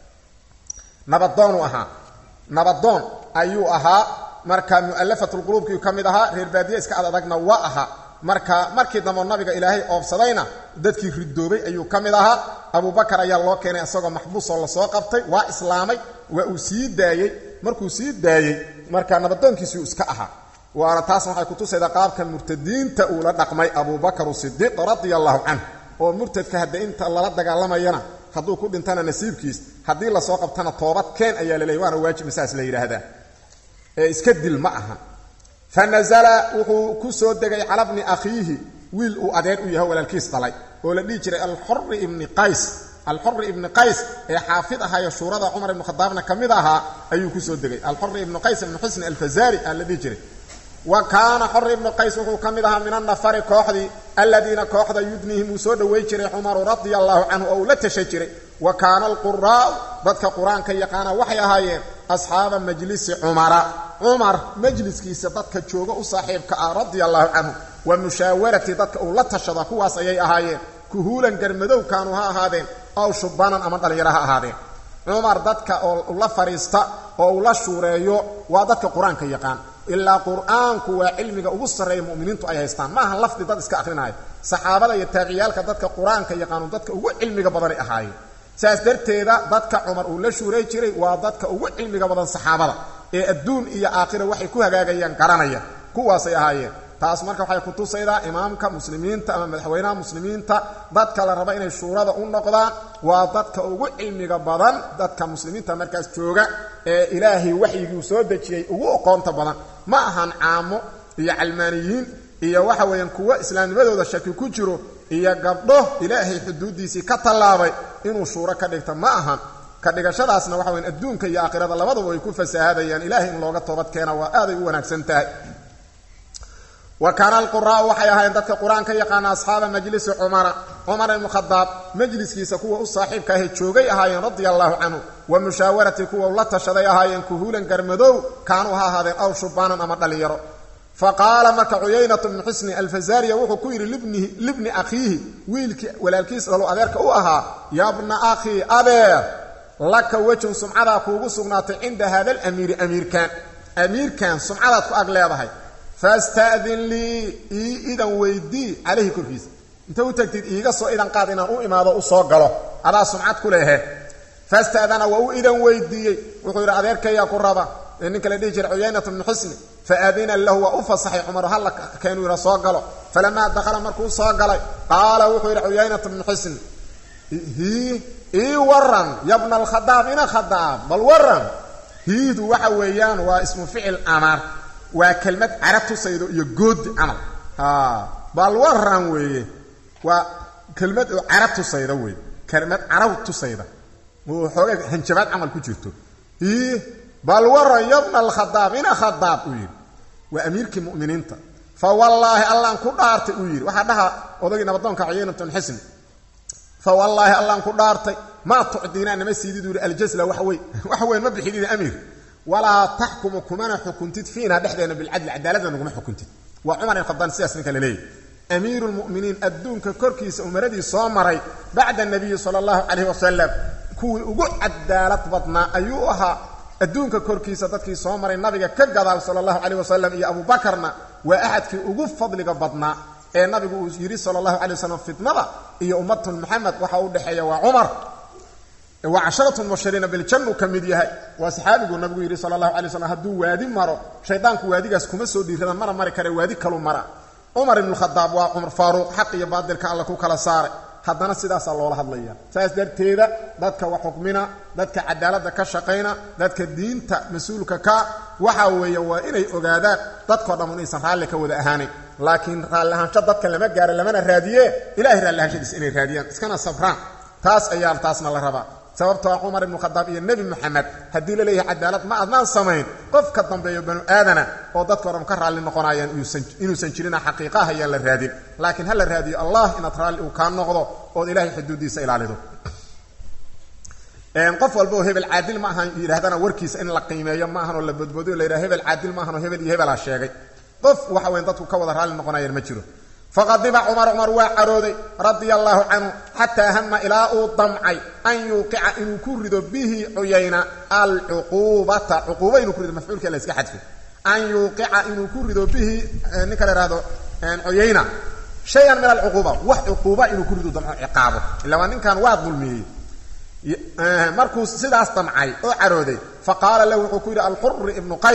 نبضون وها نبضون ayuu ahaa marka mu'allafatul qulubki kamid ahaa reer baadiye iska adagna waa ahaa marka markii dambe nabiga ilaahay oofsadayna dadkii ridoobay ayuu kamid ahaa Abu Bakar ayaa loo keenay asagoo maxbuus oo la soo qabtay waa islaamay waa uu sii daayay markuu sii daayay marka nabadoonkiisu iska aha waana taas waxay ku tusaydaa qaabka murtadiinta uu la dhaqmay Abu Bakr as-Siddiq radiyallahu anhu oo murtadka hadda inta la dagaalamayana hadduu ku dhintana nasiibkiis hadii la soo qabtana toobad keen ayaa la leeyahay waana waajib masaas la yiraahdaa ee iska dil ma aha fanazala wuxuu ku soo degay cala ibn akhihi wiil uu adeer u yahay walaalkiis dhalay oo la dhigi jiray al-Hurr ibn Qays al-Hurr ibn Qays ee xaafid ahaa shurada Umar ibn Khattabna kamid ahaa ayuu ku soo degay al-Hurr ibn Qays ibn Husn al-Fazari alladhi jiray wa kana Hurr ibn Qays wuxuu kamid ahaa min an-nafar kooxdi alladina kooxda yudnihim soo dhaway jiray Umar radiyallahu anhu oo la tashay jiray wa kana al-qurra dadka quraanka yaqaana waxay ahaayeen ashaaba majlis Umar Umar majliskiisa dadka jooga u saaxiibka ah radiyallahu anhu wa mushawarati dadka uu la tashada kuwaas ayay ahaayeen kuhulan garmadow kaanu ha ahaadeen aw shubanan ama dhalinyaraha ahaadeen Umar dadka oo la fariista oo la shuureeyo waa dadka quraanka yaqaan illa quraanku waa cilmiga ugu sareeyo muuminiintu ay haystaan ma aha lafdi dad iska aqrinayo saxaabada iyo taaqiyalka dadka quraanka yaqaan dadka ugu cilmiga badan ahaayeen saas darteeda dadka Umar uu la shuuray jiray waa dadka ugu cilmiga badan saxaabada ee adduun iyo aakhira waxay ku hagaagayaan garanaya kuwaas ay ahaayeen taas marka waxay ku tusaydaa imaamka muslimiinta ama madaxweynaha muslimiinta dadka la raba inay shuurada u noqdaan waa dadka ugu cilmiga badan dadka muslimiinta markaas jooga ee ilaahi waxyigu soo dajiyay ugu aqoonta badan ma ahan caamo iyo calmaaniyiin iyo waxa weeyaan kuwa islaamnimadooda shaki ku jiro iyo gabdho ilaahi xuduudiisii ka talaabay inuu shuuro ka dhigto ma ahan ka dhigashadaasna waxa weeyaan adduunka iyo aakhirada labadaba way ku fasaahadayaan ilaahi in looga toobad keena waa aad ay u wanaagsan tahay وكان القراء وحيها عند القرآن كي يقان أصحاب مجلس عمر عمر المخضاب مجلس كيسا كوا الصاحب كهي تشوغي هاي رضي الله عنه ومشاورة كوا الله تشدي هاي كهولا كرمدو كانوا هذا أو شبانا أمر ليرو فقال مك عيينة بن حسن الفزاري وهو كوير لابنه لابن أخيه ويلك ولالكيس قالوا أذيرك أوها يا ابن أخي أبير لك وجه سمعة كوغو سمعة عند هذا الأمير أمير كان أمير كان سمعة أغلبها فاستأذن لي إذا ويدي عليه كرفيس انت وتكتد إيغا سو إذا قادنا أو إماذا أصوغ له على سمعات كلها فاستأذن وهو إذا ويدي وقال أذيرك يا قرابة إنك لديك عيينة من حسن فأذن له وأفصح عمر هلك كانوا يرصوغ له فلما دخل مركو صوغ له قال وقال عيينة من حسن هي إي ورن يا ابن الخضاب إنا خضاب بل ورن هي دو وحويان واسم فعل أمر وكلمه عرفت سيدو يجود عمل ها بل وران ويه وكلمه عرفت سيدو ويه كلمه عرفت سيدا مو خوغ هنجبات عمل ku jirto ee bal waran yabna al khadab ina khadab wيه واميرك المؤمنين فوالله الله ku dhaartay u yiri waxa dhaha odagii nabadoonka Ciyaanatan Xasan فوالله الله ku dhaartay ma tu'dina nama siididu al-jasla wax way wax way ma bixidina amir ولا تحكم كما حكمتت فينا دحدنا بالعدل عدالتنا نقوم حكمتت وعمر الخضان سياسه كان ليه امير المؤمنين ادونك كركيس عمردي سومري بعد النبي صلى الله عليه وسلم كو ugu cadaalad badna ayuha adduunka korkiisa dadkii soo maray nabiga ka gadaal sallallahu alayhi wasallam iyo Abu Bakarna waa ahadkii ugu fadliga badna ee nabigu uu yiri sallallahu alayhi wasallam fitnada iyo ummadtu Muhammad waxa uu dhaxeeya waa Umar وعشرة المبشرين بالجنة كميديها وصحابه النبي يري صلى الله عليه وسلم هدو وادي مرو شيطانك واديغاس كما سو ديرada مره مره kare waadi kala mara Umar ibn al-Khattab wa Umar Faruq xaq iyo baadilka alla ku kala saaray hadana sidaas loo hadlaya saas darteeda dadka wax xukmina dadka cadaalada ka shaqeeyna dadka diinta mas'uulka ka waxa weeye waa inay ogaadaan dadka dhamunaysan raali ka wada ahaanay laakiin raalahansha dadka lama gaar lama raadiye ilaahi raalahanshiis inay raadiyaan iskana safraan taas ayaa taasna la rabaa sababtoo Umar ibn Khattab iyo Nabi Muhammad hadii la leeyahay cadaalad ma adnaan sameyn qof ka dambeeyo banu aadana oo dadka horan ka raali noqonayaan inuu san jirina xaqiiqaha ayaa la raadin laakiin hal la raadiyo Allah in atraal uu ka noqdo oo ilaahay xuduudiisa ilaalido een qof walba oo hebel caadil ma ahan yiraahdana warkiisa in la qiimeeyo ma ahan oo la badbado la yiraahdo hebel caadil ma ahan oo hebel iyo hebel la sheegay qof waxa weyn dadku ka wada raali noqonayaan ma jiro فغضب عمر عمر وعرودي رضي الله عنه حتى هم إلى الضمعي أن يوقع إن كرد به عيينة العقوبة عقوبة إن كرد مفعول كلا يسكحد فيه أن يوقع إن كرد به نكال هذا عيينة شيئا من العقوبة وعقوبة إن كرد ضمع عقابه إلا وأن كان واحد ظلمي مركز سيداس ضمعي وعرودي فقال له حكير الحر ابن قيس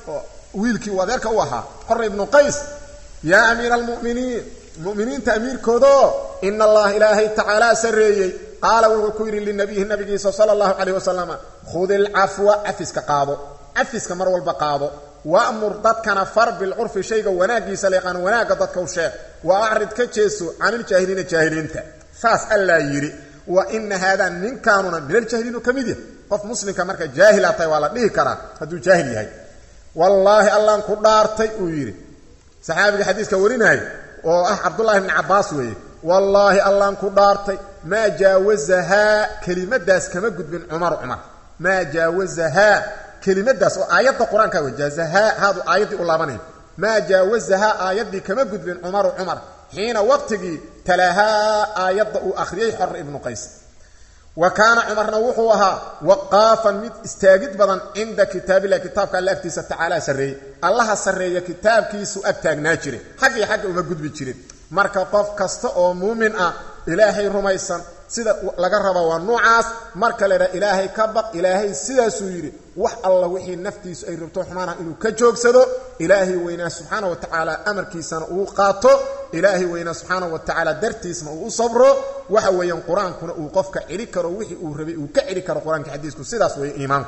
wiilkii wadeerka u ahaa Hurr ibn Qays ya amiir almu'miniin mu'miniinta amiirkoodo inna Allah ilaahi ta'ala sarreeyay qaala wuxuu ku yiri linabihi nabigiisa sallallahu alayhi wasallam khudil afwa afiska qaado afiska mar walba qaado وأمر ضدكنا فر بالعرف شيء وناجي سليقان وناجي ضدك وشيء وأعرض كجسو عن الجاهلين الجاهلين تا فاس ألا يري وإن هذا من كانوا من الجاهلين كميديا قف مسلم كمرك جاهل طيوالا ليه كرا هدو جاهلي هاي والله الله قدار طي ويري صحابي حديث كورين هاي وأح عبد الله بن عباس وي والله الله قدار طي ما جاوزها كلمة داس كما قد بن عمر عمر ما جاوزها كلمة داس آيات القرآن كوجازها هذا آيات الله بني ما جاوزها آيات كما قد بن عمر عمر حين وقتي تلاها آيات أخري حر ابن قيس وكان عمر نوحوها وقافا مت استاجد بدن عند كتاب الله كتاب قال الله تعالى سري الله سري كتاب كيسو أبتاج ناجري حقي حقي وما قد بيجري مركب طف كست أو مؤمن أ إلهي رميسا sida laga raba waa noocaas marka leeyahay ilaahay ka baq ilaahay sidaas uu yiri wax alla wixii naftiisu ay rabto xumaana inuu ka joogsado ilaahay weyna subhanahu wa ta'ala amarkiisana uu qaato ilaahay weyna subhanahu wa ta'ala dartiisna uu sabro waxa weeyaan quraankuna uu qofka ciri karo wixii uu rabay uu ka ciri karo quraanka xadiisku sidaas way iimaanku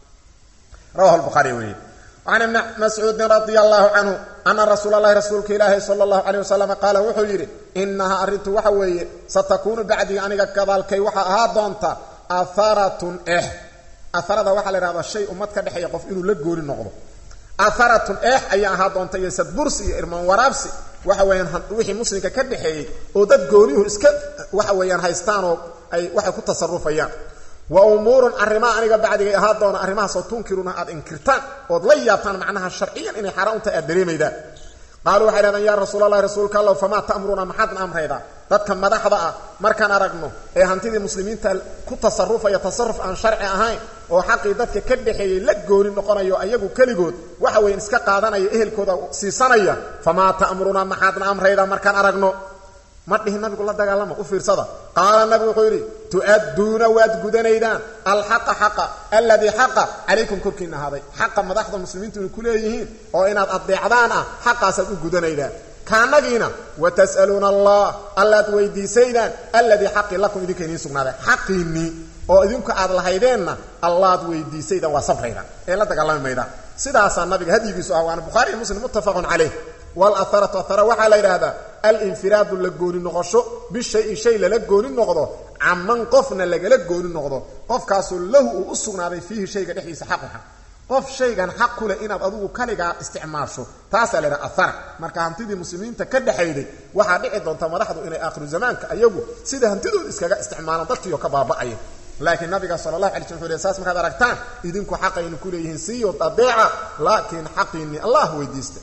rawahu al-bukhari wa عن ابن مسعود رضي الله عنه أن رسول الله رسولك إلهي صلى الله عليه وسلم قال وحيري إنها أردت وحوي ستكون بعدي أنك كذلك وحا هادونتا أثارة إح أثارة وحا لهذا الشيء أمتك بحي يقف إنه لقول النقض أثارة إح أي هادونتا يسد برسي إرمان ورابسي وحويان وحي مسلمك كبحي ودد قوليه اسكت وحويان هايستانو أي وحي كنت تصرفيان وأمور أرماء أنك بعد هادون أرماء ستنكرونها أد إنكرتان وضلياتان معناها الشرعيا إني حرام تأدريم إذا قالوا حيرانا يا رسول الله رسولك الله فما تأمرون محادنا أمر إذا ذاتك مدح ضاء مركان أرقنه إيه هانتي دي مسلمين كتصرف يتصرف عن شرع أهاي وحقي ذاتك كدحي لقون النقرى يؤيقوا كلقود وحوين اسكا قادنا يأهل كودا سيسانيا فما تأمرون محادنا أمر إذا مركان أرقنه مرده النبي قال الله دقالما أفير صدا قال النبي قيري تؤدون وادقدنيدان الحق حق الذي حق عليكم كركين هذا حق مدحض المسلمين تنكليهين وإناد أضيعدانا حق سأقدنيدان كان نجينا وتسألون الله الله تويدي سيدان الذي حق لكم إذن كينين سبنا حقيني وإذنك أدل هيدين الله تويدي سيدان وصبرينا إلا دقالما ميدان سيداسا النبي هدي بسؤال وعن بخاري المسلم متفق عليه والأثرة أثرة وحالي هذا الانفراد لقون النغشو بالشيء شيء لقون النغضو عمن قفنا لقون النغضو قف كاسو له أصغنا فيه شيء قد يحيس حقها قف شيء كان حقه لإن أبضوه كاليقا استعمارشو تاسا لنا أثر مركا هنتدي المسلمين تكد حيدي وحا بيعدون تمرحضوا إلى آخر الزمان كأيوه سيدا هنتدوا إسكاقا استعمالا ضدتي وكبابا لكن النبي صلى الله عليه وسلم الأساس مكذا ركتان إذنكو حقا ينكو ليهنسي وطبيعة لكن حقيني الله ويديسته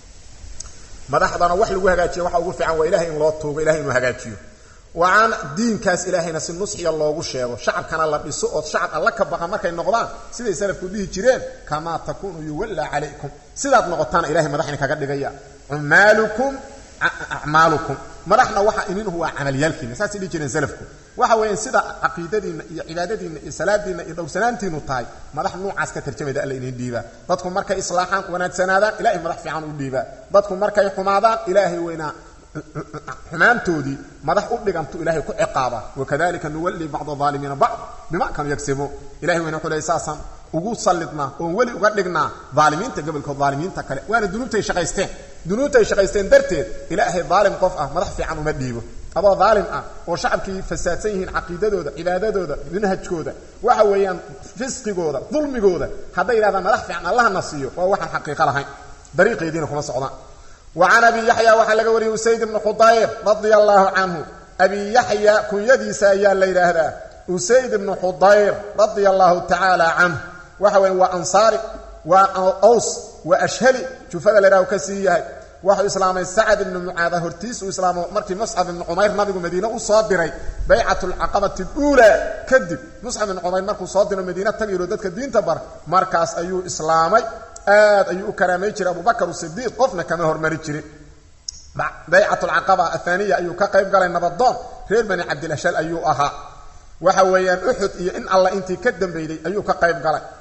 مدحضنا wax lagu hagaajiyo waxa ugu fiican waa ilaahay in loo tuugo ilaahay inuu hagaajiyo waan diinkaas ilaahayna si nusxiya loogu sheego shacabkana la dhiso oo shacab alla ka baqa markay noqdaan sida salafku dhihi jireen kama takunu yuwalla alaykum sidaad noqotaan ilaahay madaxina kaga dhigaya umaalukum a'maalukum madaxna waxa inuu huwa amaliyalkiina saasi dhihi jireen salafku waxa weeyaan sida aqeedadiina iyo cibaadadiina iyo salaadiina iyo dawsanaantiinu tahay madax noocaas ka tarjumada alla inay dhiiba dadku markay islaaxan wanaagsanaadaan ilaahay madax fiican u dhiiba dadku markay xumaadaan ilaahay weyna xumaantoodii madax u dhiganto ilaahay ku ciqaaba wakadalika nuwalli ba'd adh-dhalimin ba'd bima kanu yaksubu ilaahay weyna xulaysan ugu salidna oo wali uga dhignaa dhaalimiinta gabalka dhaalimiinta kale waana dunuubtay shaqaysteen dunuubtay shaqaysteen darteed ilaahay dhaalim qof ah madax fiican uma dhiibo aba dhaalim ah oo shacabkii fasaadsan yihiin aqeedadooda cibaadadooda manhajkooda waxa weeyaan fisqigooda dulmigooda haday yiraahdaan madax fiican Allah nasiyo waa waxa xaqiiqo lahayn dariiqeedina kuma socdaan وعن أبي يحيى وحلق وريه سيد بن حضير رضي الله عنه أبي يحيى كن يدي سايا الليل هذا وسيد بن حضير رضي الله تعالى عنه وحوى وأنصاري وأوس وأشهلي شوف هذا لراو كسيه وحو إسلام سعد بن معاذ هرتيس وإسلام مركي مصعب بن عمير نبي مدينة وصادري بيعة العقبة الأولى كذب مصعب بن عمير مركو صادر مدينة تبير وددك الدين تبر مركز أيو إسلامي آد أيو كرامي جري أبو بكر الصديق قفنا كما هرمري جري بيعة العقبة الثانية أيو كقيب قال النبضان غير بني عبد الأشال أيو أها وحويان أحد إن الله أنت كدم بيدي أيو كقيب قال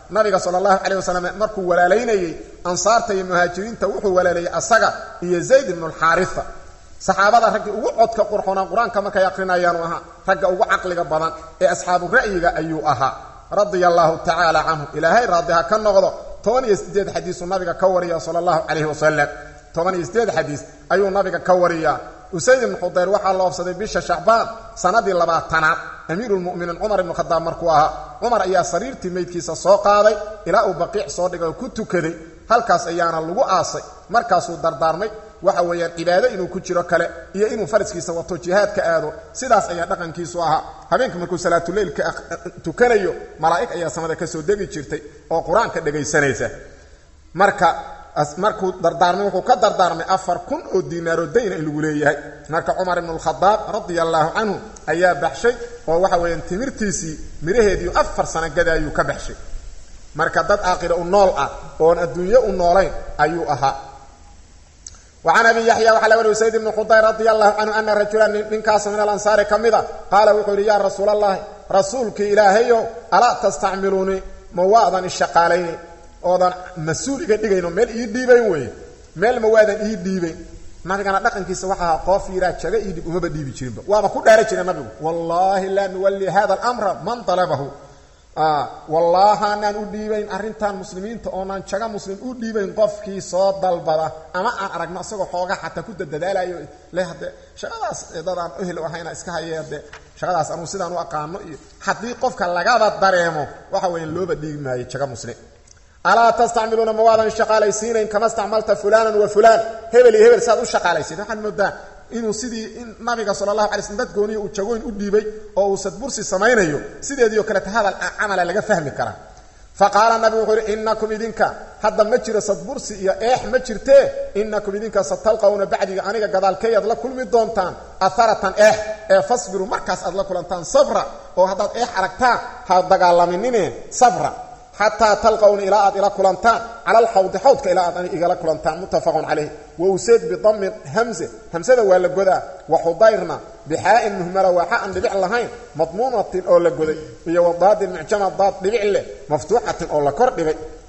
nabiga sallallahu alayhi wasallam markuu walaalaynayay ansaarta iyo muhaajiriinta wuxuu walaalayay asaga iyo Zayd ibn al-Haritha saxaabada rag ugu codka qurxoona quraanka markay aqrinayaan waxa rag ugu aqliga badan ee asxaabu ra'yiga ayuu ahaa radiyallahu ta'ala anhu ilaahay raadiha ka noqdo toban iyo siddeed xadiis nabiga ka wariya sallallahu alayhi wasallam toban iyo siddeed xadiis ayuu nabiga ka wariya usayd ibn hudayr waxa loo ofsaday bisha shacbaan sanadii labaatanaad amiirul mu'miniin umar ibn khadaab markuu ahaa umar ayaa sariirtii meydkiisa soo qaaday ilaa uu baqiic soo dhigay ku tukaday halkaas ayaana lagu aasay markaas uu dardaarmay waxa weeyaan cibaado inuu ku jiro kale iyo inuu fariskiisa wato jihaadka aado sidaas ayaa dhaqankiisu ahaa habeenkii markuu salaatu leelka tukanayo malaa'ik ayaa samada ka soo degi jirtay oo quraanka dhageysanaysa marka markuu dardaarmay wuxuu ka dardaarmay afar kun oo diinaar oo deyn in lagu leeyahay marka Umar ibn al-Khattab radiyallahu anhu ayaa baxshay oo waxa weeyaan timirtiisi miraheedii afar sano gadaayuu ka baxshay marka dad aakhira u nool ah oo adduunyo u noolayn ayuu ahaa وعن أبي يحيى وحلا وري سيد بن خضير رضي الله عنه أن رجلا من كاس من الأنصار كمدا قال وحول يا رسول الله رسولك إلهي ألا تستعملوني مواضا الشقالين أوضا مسؤول كدغينو ميل إي ديبين وي ميل مواضا إي ديبين ما كان دقنكيس waxa qoofira jaga ii dib uma badhiibi jirin waaba ku dheeray jiray nabigu wallahi la nuwalli hada al-amr man talabahu ah wallahi aan u dhiibayn arintan muslimiinta oo aan jaga muslim u dhiibayn qofkii soo dalbada ama aan aragno asagoo xooga xataa ku dadadaalayo leehde shaqadaas dadaan ehel waxayna iska hayeen shaqadaas aanu sidaan u aqaano iyo hadii qofka laga dareemo waxa weyn looba dhiigmaayo jaga muslim ala tastamiluna mawadan shaqaalaysiin kama isticmaalta fulanan wa fulan hebeli hebel saad u shaqaalaysiin waxaan moodaa inuu sidii in nabiga sallallahu alayhi wasallam dadgooniyo u jagoyn u dhiibay oo uu sadbursi sameeynayo sideedii kale tahadal amal laga fahmi kara faqala nabi wuxuu innakum idinka hadda ma jiro sadbursi iyo eex ma jirtee innakum idinka satalqawna ba'diga aniga gadaalkeeyad la kulmi doontaan atharatan eex ee fasbiru markaas aad la kulantaan sabra oo haddaad eex aragtaan ha dagaalaminine sabra حتى تلقون إلى إلى كلانتان على الحوض حوض إلى إلى كلانتان متفق عليه ووسيد بضم همزة همزة ولا جدا وحضيرنا بحاء مهملة وحاء لبيع اللهين مضمونة أو جدا هي وضاد المعجمة ضاد لبيع له مفتوحة أو لكرد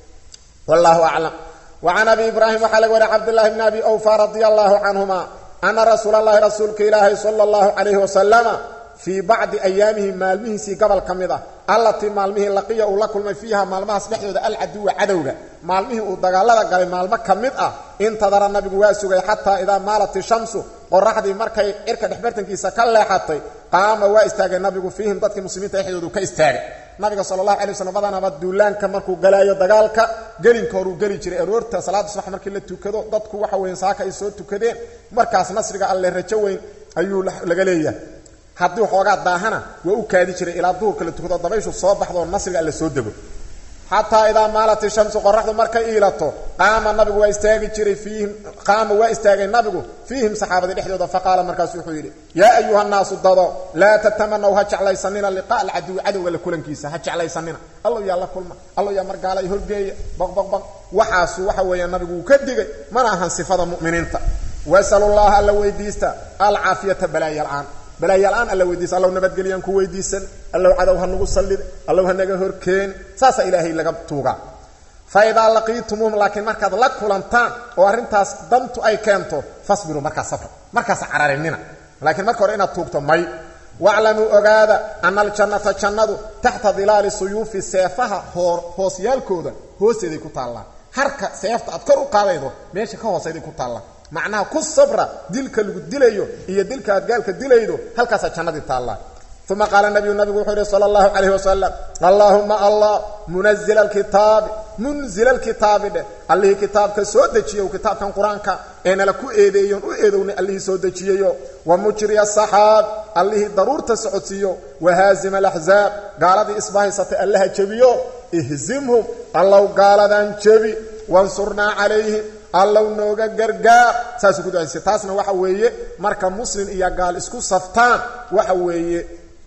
والله أعلم وعن أبي إبراهيم وحلق ورع عبد الله بن أبي أوفى رضي الله عنهما أن رسول الله رسولك إلهي صلى الله عليه وسلم في بعض أيامه مالمه سي قبل كميدة التي مالمه لقيه ولكل ما فيها مالمها سبحته العدو عدوغا مالمه ودغالada galay maalmo kamid ah intadara nabigu waa sugay hatta ida maalat shamsu qorraxdii markay irka dhexbartankiisa ka leexatay qaama waa istaagay nabigu fiihim dadkii muslimiinta xidoodu ka istaagay nabiga sallallahu alayhi wasallam badana duulaanka markuu galaayo dagaalka gelinkooru gali jiray aroorta salaada subax markii la tukado dadku waxa weyn saaka ay soo tukadeen markaas nasriga alle rajo weyn ayuu laga leeyahay haddii xoogaa daahana waa u kaadi jiray ilaa duurka la tukado dabayshu soo baxdo nasriga alla soo dego hatta ida maalat shamsu qorraxdu markay iilato qaama nabigu waa istaagi jiray fiihim qaama waa istaagay nabigu fiihim saxaabada dhexdooda faqala markaas wuxuu yiri yaa ayuha naasu dado la tatamanu ha jeclaysanina liqaa al-adu adawga la kulankiisa ha jeclaysanina allah yaa la kulma allah yaa margaala ay horgeeya baq baq baq waxaas waxa weeyaan nabigu ka digay mana ahan sifada mu'miniinta wa sallallahu alla weydiista al-afiyata balayal-aan بلايا الآن الله ويديس الله نبت قليان كو ويديسن الله عدوها نغو صلد الله هنغا هركين ساسا إلهي لغب توغا فإذا لقيتموهم لكن مركز لكو لانتان وارنتاس دمتو أي كانتو فاصبروا مركز صفر مركز عرارينينا لكن مركز رئينا توغتو مي واعلموا أغادا أن الجنة جنة تحت ظلال السيوف سيفها هوسيال كودا هوسيدي كتالا حركة سيفت أذكروا قاديدو ماشي كهوسيدي كتالا معناها كل صبره دلك لو ديليو هي دلك ادغالك ديليدو هلكاس جنده تالا ثم قال النبي النبي وحده صلى الله عليه وسلم اللهم الله منزل الكتاب منزل الكتاب ده الله كتابك سو دجيو كتابك قرانك ان لا كو ايديون او ايدون الله سو دجيو ومجري السحاب الله ضرور تسعوديو وهازم الاحزاب قال دي اصباح ست الله جبيو اهزمهم الله قال دان جبي وانصرنا عليهم الله nooga gargaar saas ku ducaysi taasna waxa weeye marka muslim iyo gaal isku saftaan waxa weeye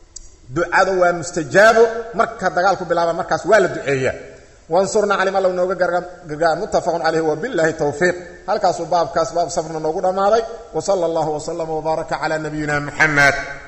ducada waa mustajaabo marka dagaalku bilaaba markaas waa la duceeyaa wansurna alim allah nooga gargaar muttafaqun alayhi wa billahi tawfiq halkaas baabkaas baab safrna noogu dhamaaday wa sallallahu wa sallama wa baraka ala nabiyyina muhammad